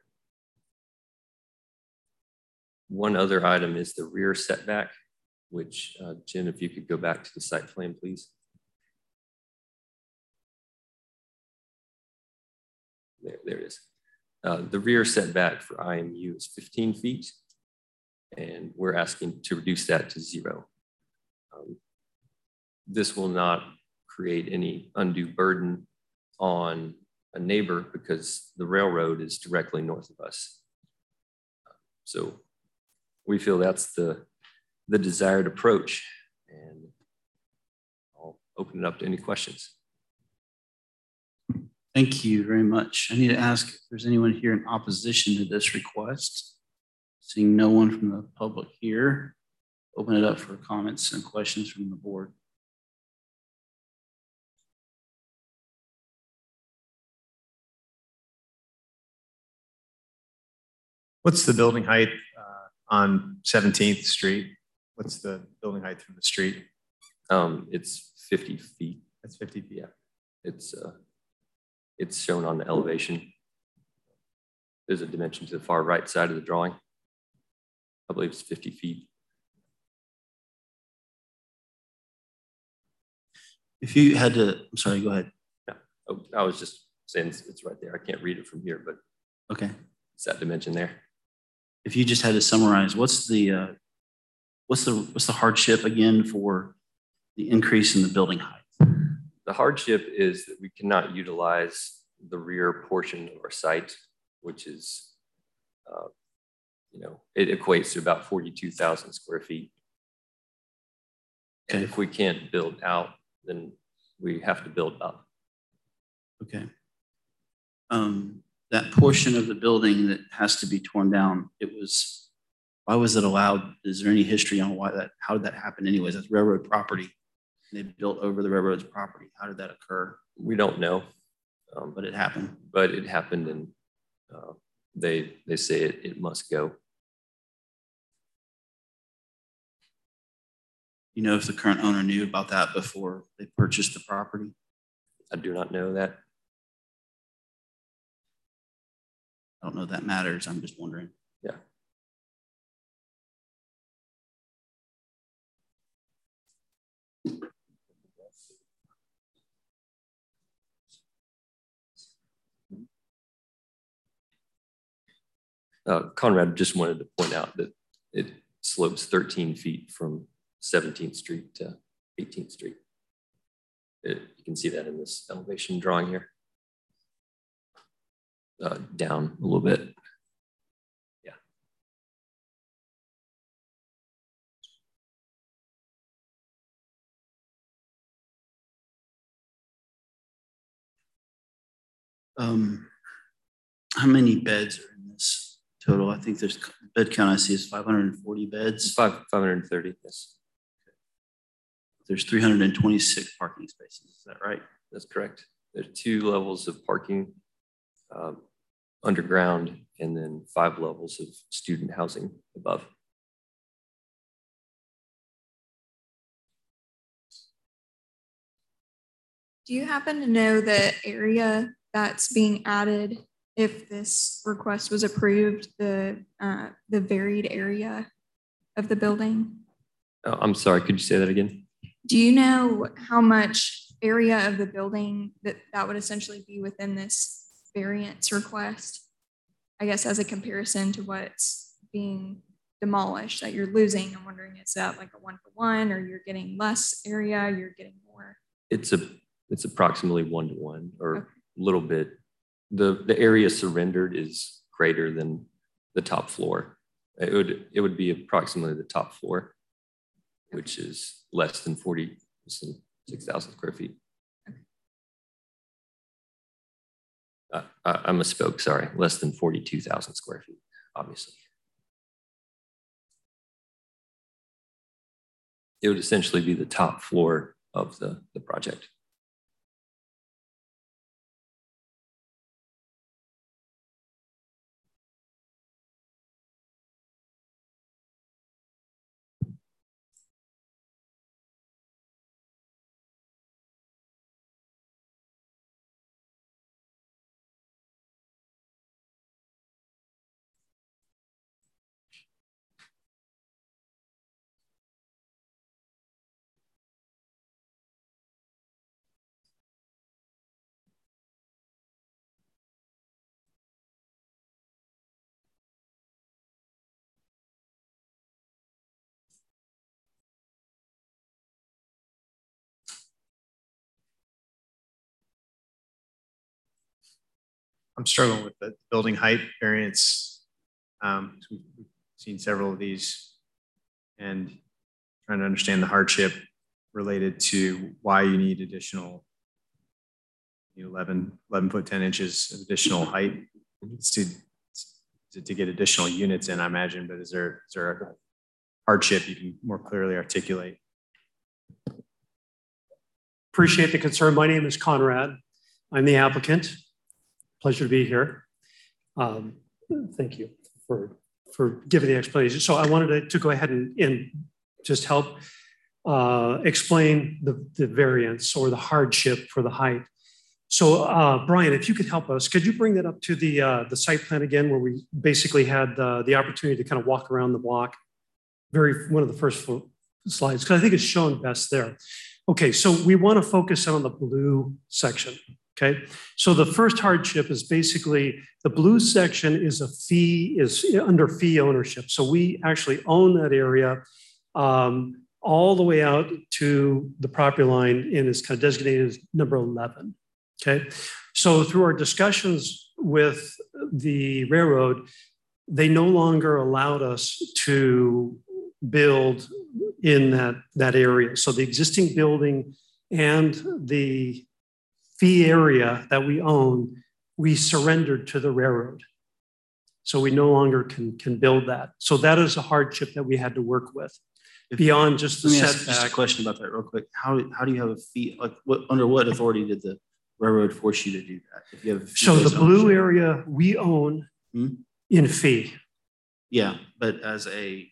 One other item is the rear setback, which uh, Jen, if you could go back to the site plan, please. There, there it is. Uh, the rear setback for I M U is fifteen feet, and we're asking to reduce that to zero. Um, this will not create any undue burden on a neighbor because the railroad is directly north of us. So we feel that's the, the desired approach, and I'll open it up to any questions. Thank you very much. I need to ask if there's anyone here in opposition to this request. Seeing no one from the public here, open it up for comments and questions from the board. What's the building height uh, on seventeenth Street? What's the building height from the street? Um, it's fifty feet. That's fifty feet. Yeah, it's uh, it's shown on the elevation. There's a dimension to the far right side of the drawing. I believe it's fifty feet. If you had to, I'm sorry, go ahead. Yeah, oh, I was just saying it's, it's right there. I can't read it from here, but okay, it's that dimension there. If you just had to summarize, what's the uh, what's the what's the hardship again for the increase in the building height? The hardship is that we cannot utilize the rear portion of our site, which is, uh, you know, it equates to about forty-two thousand square feet. Okay. And if we can't build out, then we have to build up. Okay. Um, that portion of the building that has to be torn down, it was, why was it allowed? Is there any history on why that, how did that happen anyways? That's railroad property. They built over the railroad's property. How did that occur? We don't know. Um, but it happened. But it happened, and uh, they, they say it, it must go. You know if the current owner knew about that before they purchased the property? I do not know that. I don't know if that matters. I'm just wondering. Yeah. Uh, Conrad just wanted to point out that it slopes thirteen feet from seventeenth Street to eighteenth Street. It, you can see that in this elevation drawing here. Uh, down a little bit. Yeah. Um, how many beds are in this total? I think there's bed count I see is five hundred forty beds. Five, five hundred thirty, yes. There's three hundred twenty-six parking spaces, is that right? That's correct. There are two levels of parking um, underground, and then five levels of student housing above. Do you happen to know the area that's being added if this request was approved, the, uh, the varied area of the building? Oh, I'm sorry, could you say that again? Do you know how much area of the building that, that would essentially be within this variance request? I guess as a comparison to what's being demolished that you're losing, I'm wondering, is that like a one for one, or you're getting less area, you're getting more? It's a it's approximately one to one, or okay. a little bit. The the area surrendered is greater than the top floor. It would it would be approximately the top floor, okay. which is less than forty, six thousand square feet. Okay. Uh, I, I misspoke, sorry, less than forty-two thousand square feet, obviously. It would essentially be the top floor of the, the project. I'm struggling with the building height variance. Um, we've seen several of these and trying to understand the hardship related to why you need additional you know, eleven, eleven foot, ten inches of additional height. It's to, to, to get additional units in, I imagine, but is there, is there a hardship you can more clearly articulate? Appreciate the concern. My name is Conrad. I'm the applicant. Pleasure to be here. Um, thank you for, for giving the explanation. So I wanted to, to go ahead and, and just help uh, explain the, the variance or the hardship for the height. So uh, Brian, if you could help us, could you bring that up to the, uh, the site plan again, where we basically had uh, the opportunity to kind of walk around the block? Very, one of the first slides, because I think it's shown best there. Okay, so we want to focus on the blue section. Okay, so the first hardship is basically the blue section is a fee, is under fee ownership. So we actually own that area um, all the way out to the property line, and is kind of designated as number eleven. Okay, so through our discussions with the railroad, they no longer allowed us to build in that, that area. So the existing building and the fee area that we own, we surrendered to the railroad. So we no longer can, can build that. So that is a hardship that we had to work with if, beyond just the let me setback. ask just a question about that real quick. How, how do you have a fee, like what, under what authority did the railroad force you to do that? If you have so the blue ownership? Area we own hmm? in fee. Yeah, but as a,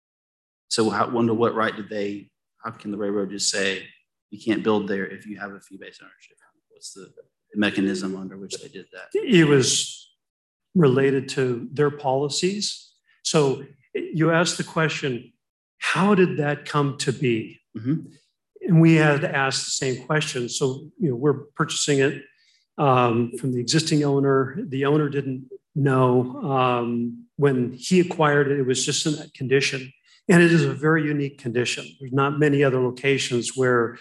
so how, under what right did they, how can the railroad just say you can't build there if you have a fee-based ownership? What's the mechanism under which they did that? It was related to their policies. So you asked the question, how did that come to be? Mm-hmm. And we had asked the same question. So, you know, we're purchasing it um, from the existing owner. The owner didn't know um, when he acquired it, it was just in that condition. And it is a very unique condition. There's not many other locations where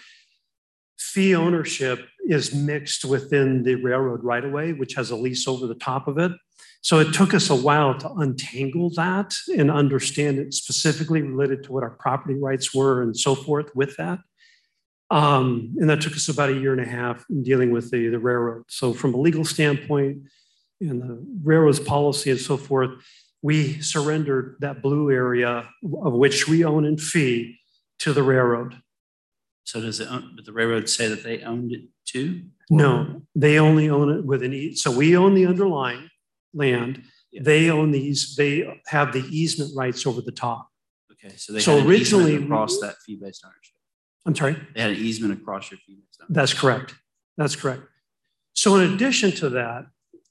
fee ownership is mixed within the railroad right-of-way, which has a lease over the top of it. So it took us a while to untangle that and understand it specifically related to what our property rights were and so forth with that. Um, and that took us about a year and a half in dealing with the, the railroad. So from a legal standpoint and the railroad's policy and so forth, we surrendered that blue area of which we own in fee to the railroad. So does it, did the railroad say that they owned it too? No, they only own it with an E. So we own the underlying land. Yeah. They own these, they have the easement rights over the top. Okay, so they so had an originally easement across that fee-based ownership. I'm sorry? They had an easement across your fee-based ownership. That's correct. That's correct. So in addition to that,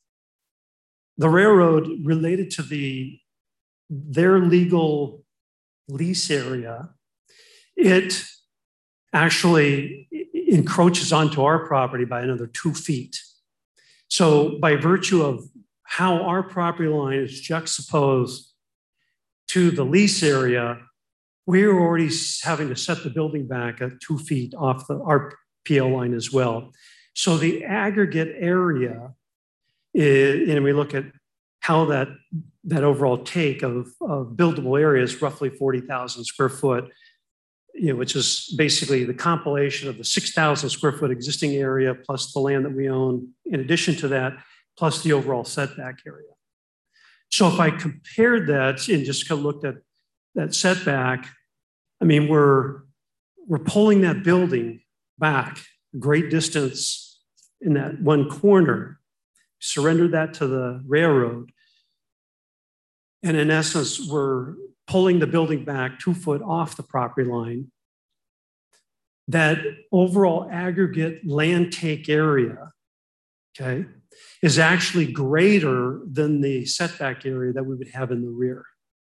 the railroad related to the their legal lease area, it actually encroaches onto our property by another two feet. So by virtue of how our property line is juxtaposed to the lease area, we're already having to set the building back at two feet off the R P L line as well. So the aggregate area is, and we look at how that, that overall take of, of buildable area is roughly forty thousand square foot, you know, which is basically the compilation of the six thousand square foot existing area plus the land that we own in addition to that, plus the overall setback area. So if I compared that and just kind of looked at that setback, I mean, we're, we're pulling that building back a great distance in that one corner, surrender that to the railroad. And in essence, we're pulling the building back two foot off the property line. That overall aggregate land take area, okay, is actually greater than the setback area that we would have in the rear.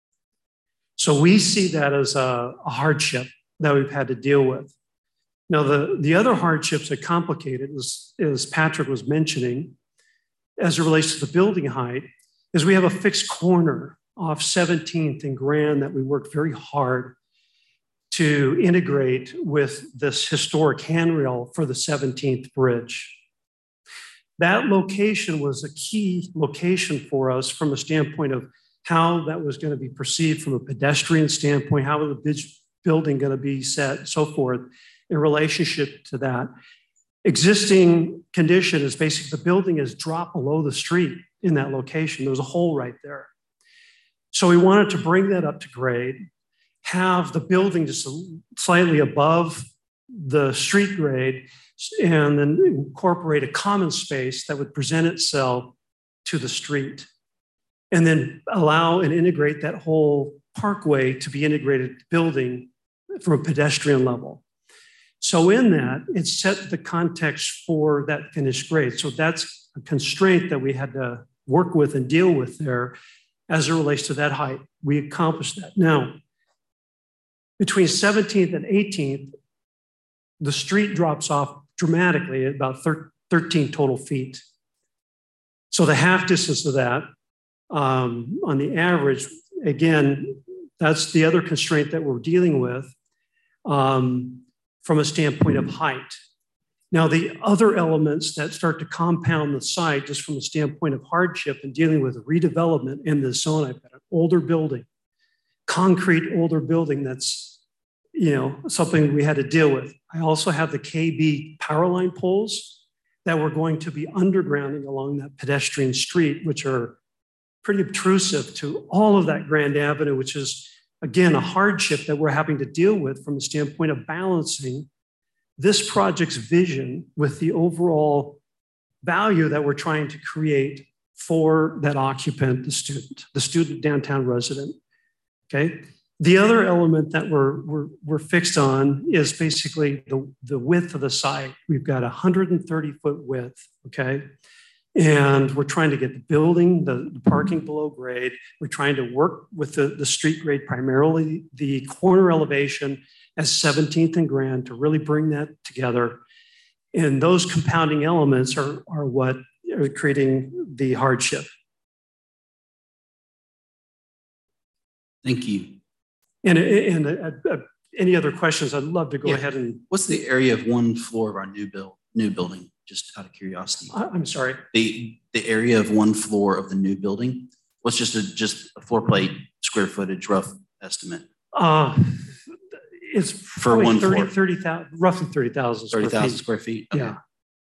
So we see that as a, a hardship that we've had to deal with. Now, the, the other hardships that complicate it, is, as Patrick was mentioning, as it relates to the building height, is we have a fixed corner off seventeenth and Grand that we worked very hard to integrate with this historic handrail for the seventeenth bridge. That location was a key location for us from a standpoint of how that was going to be perceived from a pedestrian standpoint, how was the building going to be set, and so forth, in relationship to that. Existing condition is basically the building is dropped below the street in that location. There was a hole right there. So we wanted to bring that up to grade, have the building just slightly above the street grade, and then incorporate a common space that would present itself to the street. And then allow and integrate that whole parkway to be integrated building from a pedestrian level. So in that, it set the context for that finished grade. So that's a constraint that we had to work with and deal with there as it relates to that height. We accomplished that. Now, between seventeenth and eighteenth, the street drops off dramatically at about thirteen total feet. So the half distance of that, um, on the average, again, that's the other constraint that we're dealing with um, from a standpoint of height. Now, the other elements that start to compound the site just from a standpoint of hardship and dealing with redevelopment in this zone, I've got an older building, concrete older building that's, you know, something we had to deal with. I also have the K B power line poles that we're going to be undergrounding along that pedestrian street, which are pretty obtrusive to all of that Grand Avenue, which is, again, a hardship that we're having to deal with from the standpoint of balancing this project's vision with the overall value that we're trying to create for that occupant, the student, the student downtown resident, okay? The other element that we're, we're, we're fixed on is basically the, the width of the site. We've got a one hundred thirty foot width, okay? And we're trying to get the building, the, the parking below grade. We're trying to work with the, the street grade, primarily the corner elevation as seventeenth and Grand to really bring that together. And those compounding elements are, are what are creating the hardship. Thank you. And, and uh, uh, any other questions, I'd love to go Yeah. ahead and. What's the area of one floor of our new build, new building? Just out of curiosity. I- I'm sorry. The the area of one floor of the new building. What's just a just a floor plate square footage rough estimate? Uh, it's For one thirty, floor. thirty thousand, roughly thirty thousand. Thirty thousand square feet. Okay. Yeah.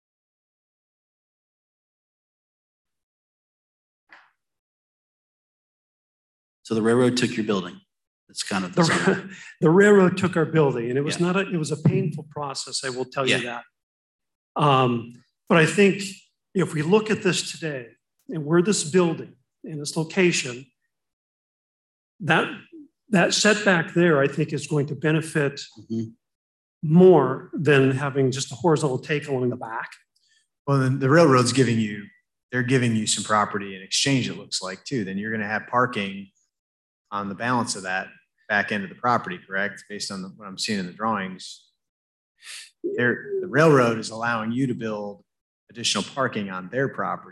So the railroad took your building. That's kind of the, The, the railroad took our building, and it was Yeah. not a, it was a painful process, I will tell you Yeah. that. Um, but I think if we look at this today and where this building and its location, that that setback there, I think, is going to benefit Mhm. more than having just a horizontal take along the back. Well, then the railroad's giving you, they're giving you some property in exchange, it looks like, too. Then you're going to have parking on the balance of that back end of the property, correct? Based on the, what I'm seeing in the drawings. They're, the railroad is allowing you to build additional parking on their property.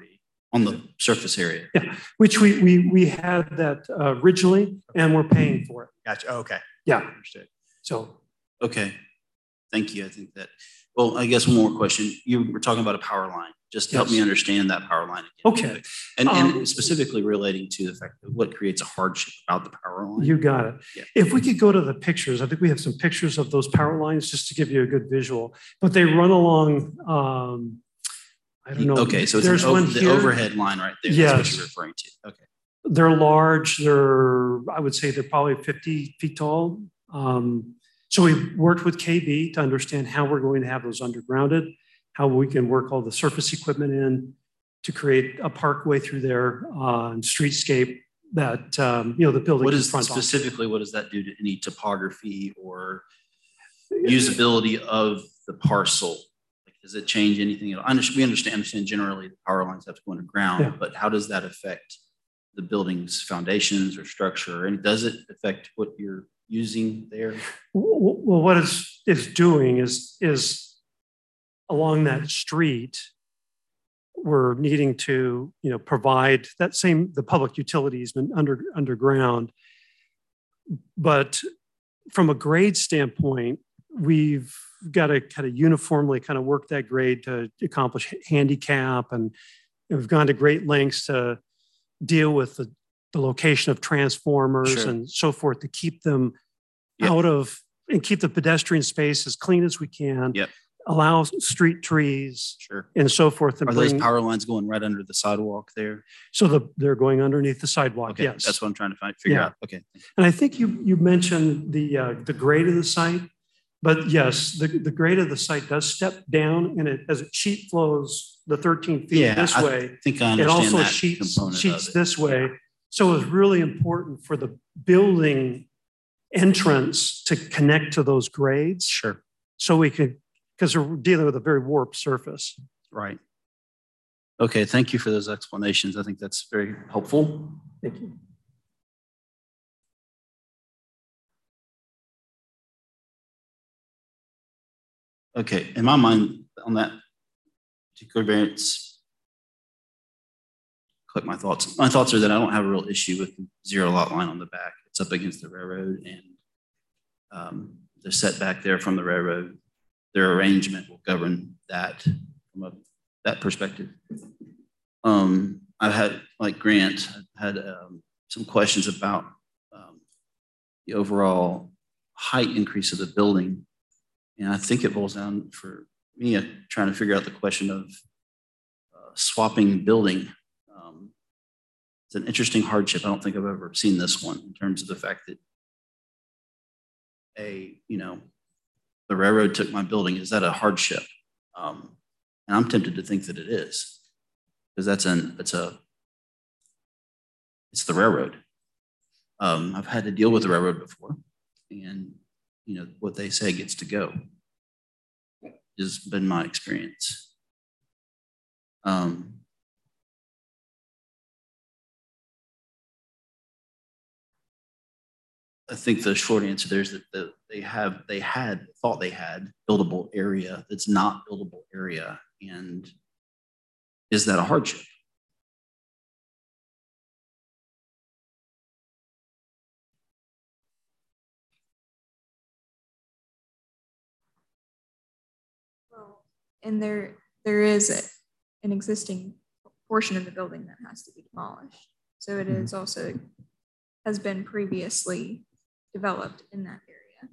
on the surface area. Yeah, which we we we had that uh, originally, and we're paying for it. Gotcha. Oh, okay. Yeah. Understood. So. Okay. Thank you. I think that, well, I guess one more question. You were talking about a power line. Just help Yes. me understand that power line again. Okay. And, and Um, specifically relating to the fact that what creates a hardship about the power line. You got it. Yeah. If we could go to the pictures, I think we have some pictures of those power lines just to give you a good visual. But they run along, um, I don't know. Okay, so it's There's an one over, the here. overhead line right there. That's Yes. what you're referring to. Okay. They're large. They're, I would say they're probably fifty feet tall. Um, so we worked with K B to understand how we're going to have those undergrounded, how we can work all the surface equipment in to create a parkway through there, uh, and streetscape that, um, you know, the building What in is front on. specifically, what does that do to any topography or usability of the parcel? Like, does it change anything? I understand, we understand, understand generally the power lines have to go underground, Yeah. but how does that affect the building's foundations or structure? And does it affect what you're using there? Well, what it's, it's doing is, is along that street, we're needing to, you know, provide that same, the public utilities been under, underground. But from a grade standpoint, we've got to kind of uniformly kind of work that grade to accomplish handicap. And we've gone to great lengths to deal with the, the location of transformers Sure. and so forth to keep them Yep. out of, and keep the pedestrian space as clean as we can. Yep. Allow street trees Sure. and so forth. And Are bring, those power lines going right under the sidewalk there? so the, they're going underneath the sidewalk, Okay, yes. that's what I'm trying to find, figure Yeah. out. Okay. And I think you, you mentioned the, uh, the grade of the site, but yes, the, the grade of the site does step down and it, as it sheet flows the thirteen feet Yeah, this I way, think I it understand also that sheets, component of sheets it. this way. So it's really important for the building entrance to connect to those grades. Sure. So we could, because we're dealing with a very warped surface. Right. Okay, thank you for those explanations. I think that's very helpful. Thank you. Okay, in my mind, on that particular variance, collect my thoughts. My thoughts are that I don't have a real issue with the zero lot line on the back. It's up against the railroad and um, the setback there from the railroad. Their arrangement will govern that from a, that perspective. Um, I've had, like Grant, I've had um, some questions about um, the overall height increase of the building. And I think it boils down for me uh, trying to figure out the question of uh, swapping building. Um, it's an interesting hardship. I don't think I've ever seen this one in terms of the fact that a, you know, the railroad took my building. Is that a hardship? Um, and I'm tempted to think that it is, because that's an, it's a, it's the railroad. Um, I've had to deal with the railroad before, and you know, what they say gets to go, has been my experience. Um, I think the short answer there is that the, they have, they had, thought they had buildable area that's not buildable area. And is that a hardship? And there, there is a, an existing portion of the building that has to be demolished. So it is also, has been previously developed in that area.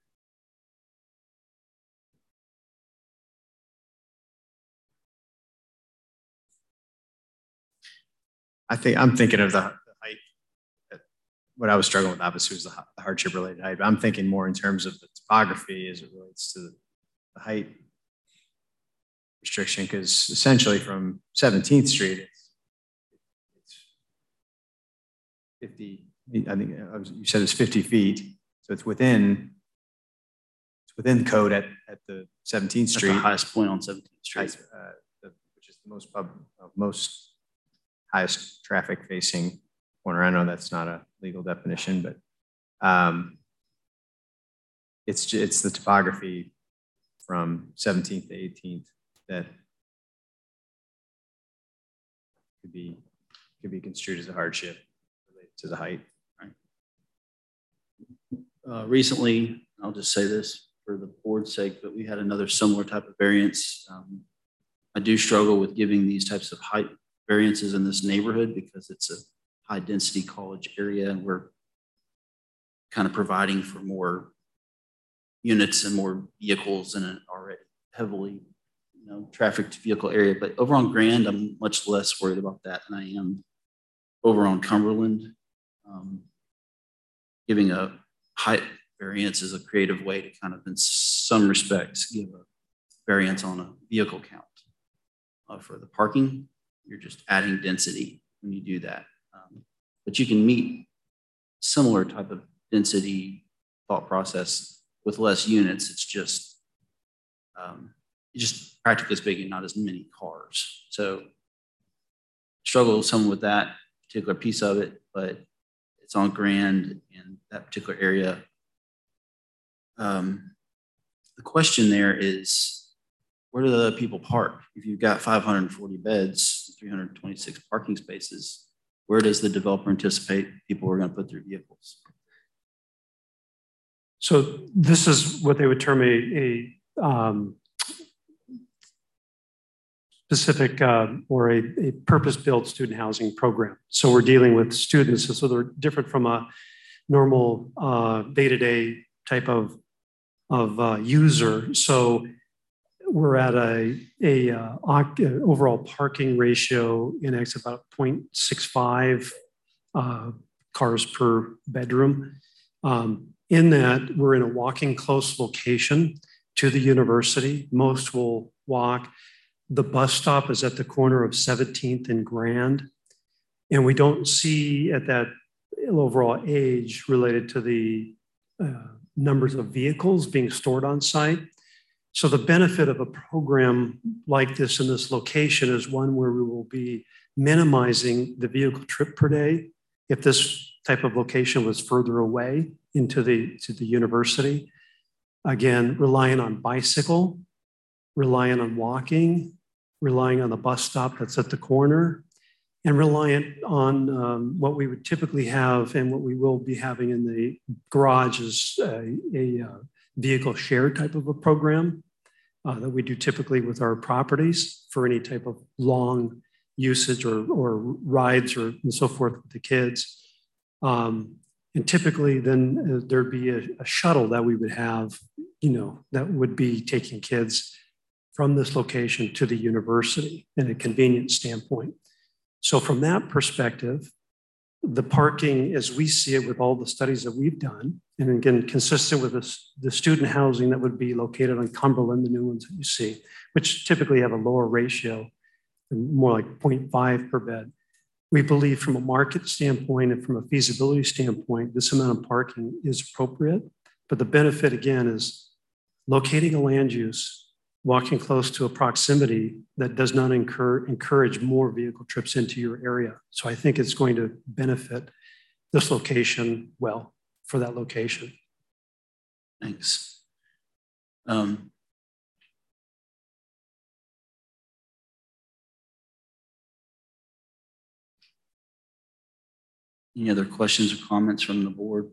I think I'm thinking of the, the height. What I was struggling with obviously was the, the hardship related height, but I'm thinking more in terms of the topography as it relates to the, the height restriction, because essentially from seventeenth Street, it's, it's fifty, I think I was, you said it's fifty feet. So it's within, it's within code at, at the seventeenth Street. That's the highest point on seventeenth Street. Uh, the, which is the most, pub, uh, most highest traffic facing corner. I know that's not a legal definition, but um, it's, it's the topography from seventeenth to eighteenth that could be, could be construed as a hardship related to the height. Uh, recently, I'll just say this for the board's sake, but we had another similar type of variance. Um, I do struggle with giving these types of height variances in this neighborhood because it's a high density college area and we're kind of providing for more units and more vehicles in an already heavily, you know, trafficked vehicle area. But over on Grand, I'm much less worried about that than I am over on Cumberland. Um, giving a height variance is a creative way to kind of, in some respects, give a variance on a vehicle count. Uh, for the parking, you're just adding density when you do that. Um, but you can meet similar type of density thought process with less units. It's just, um, it's just practically speaking, not as many cars. So struggle some with that particular piece of it, but it's on Grand in that particular area. Um, the question there is, where do the people park? If you've got five hundred forty beds, three hundred twenty-six parking spaces, where does the developer anticipate people are going to put their vehicles? So this is what they would term a, a um, specific uh, or a, a purpose-built student housing program. So we're dealing with students, so they're different from a normal uh, day-to-day type of, of uh, user. So we're at a, a uh, overall parking ratio in excess of about zero point six five uh, cars per bedroom. Um, in that, we're in a walking close location to the university. Most will walk. The bus stop is at the corner of seventeenth and Grand. And we don't see at that overall age related to the uh, numbers of vehicles being stored on site. So the benefit of a program like this in this location is one where we will be minimizing the vehicle trip per day. If this type of location was further away into the, to the university, again, relying on bicycle, relying on walking, relying on the bus stop that's at the corner, and reliant on um, what we would typically have and what we will be having in the garage is a, a uh, vehicle share type of a program uh, that we do typically with our properties for any type of long usage or, or rides or and so forth with the kids. Um, and typically then uh, there'd be a, a shuttle that we would have, you know, that would be taking kids from this location to the university in a convenience standpoint. So from that perspective, the parking as we see it with all the studies that we've done, and again, consistent with this, the student housing that would be located on Cumberland, the new ones that you see, which typically have a lower ratio, more like zero point five per bed. We believe from a market standpoint and from a feasibility standpoint, this amount of parking is appropriate. But the benefit again is locating a land use, walking close to a proximity that does not incur, encourage more vehicle trips into your area. So I think it's going to benefit this location well for that location. Thanks. Um, any other questions or comments from the board?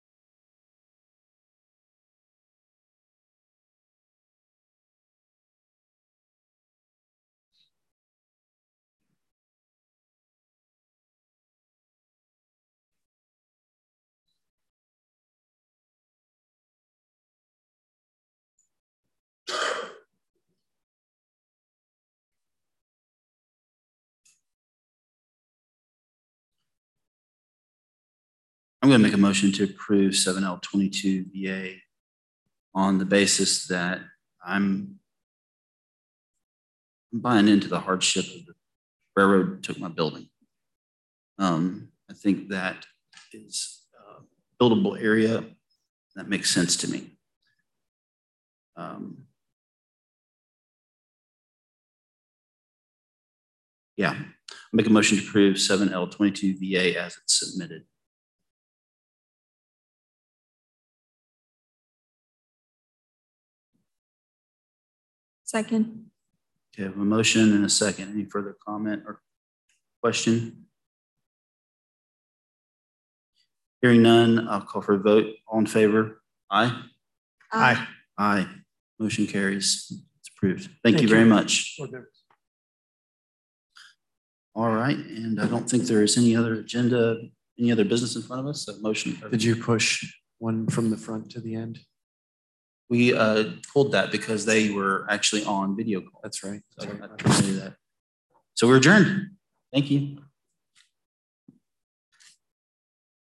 I'm going to make a motion to approve seven L twenty-two V A on the basis that I'm buying into the hardship of the railroad took my building. Um, I think that is a buildable area that makes sense to me. Um, yeah, I'll make a motion to approve seven L twenty-two V A as it's submitted. Second. Okay, I have a motion and a second. Any further comment or Question? Hearing none, I'll call for a vote. All in favor? Aye? Aye. Aye. Motion carries. It's approved. Thank, Thank you very you. much. Board members. All right, and I don't think there is any other agenda, any other business in front of us, so motion. Did you push one from the front to the end? We uh, pulled that because they were actually on video call. That's right. So I couldn't do that. So we're adjourned. Thank you.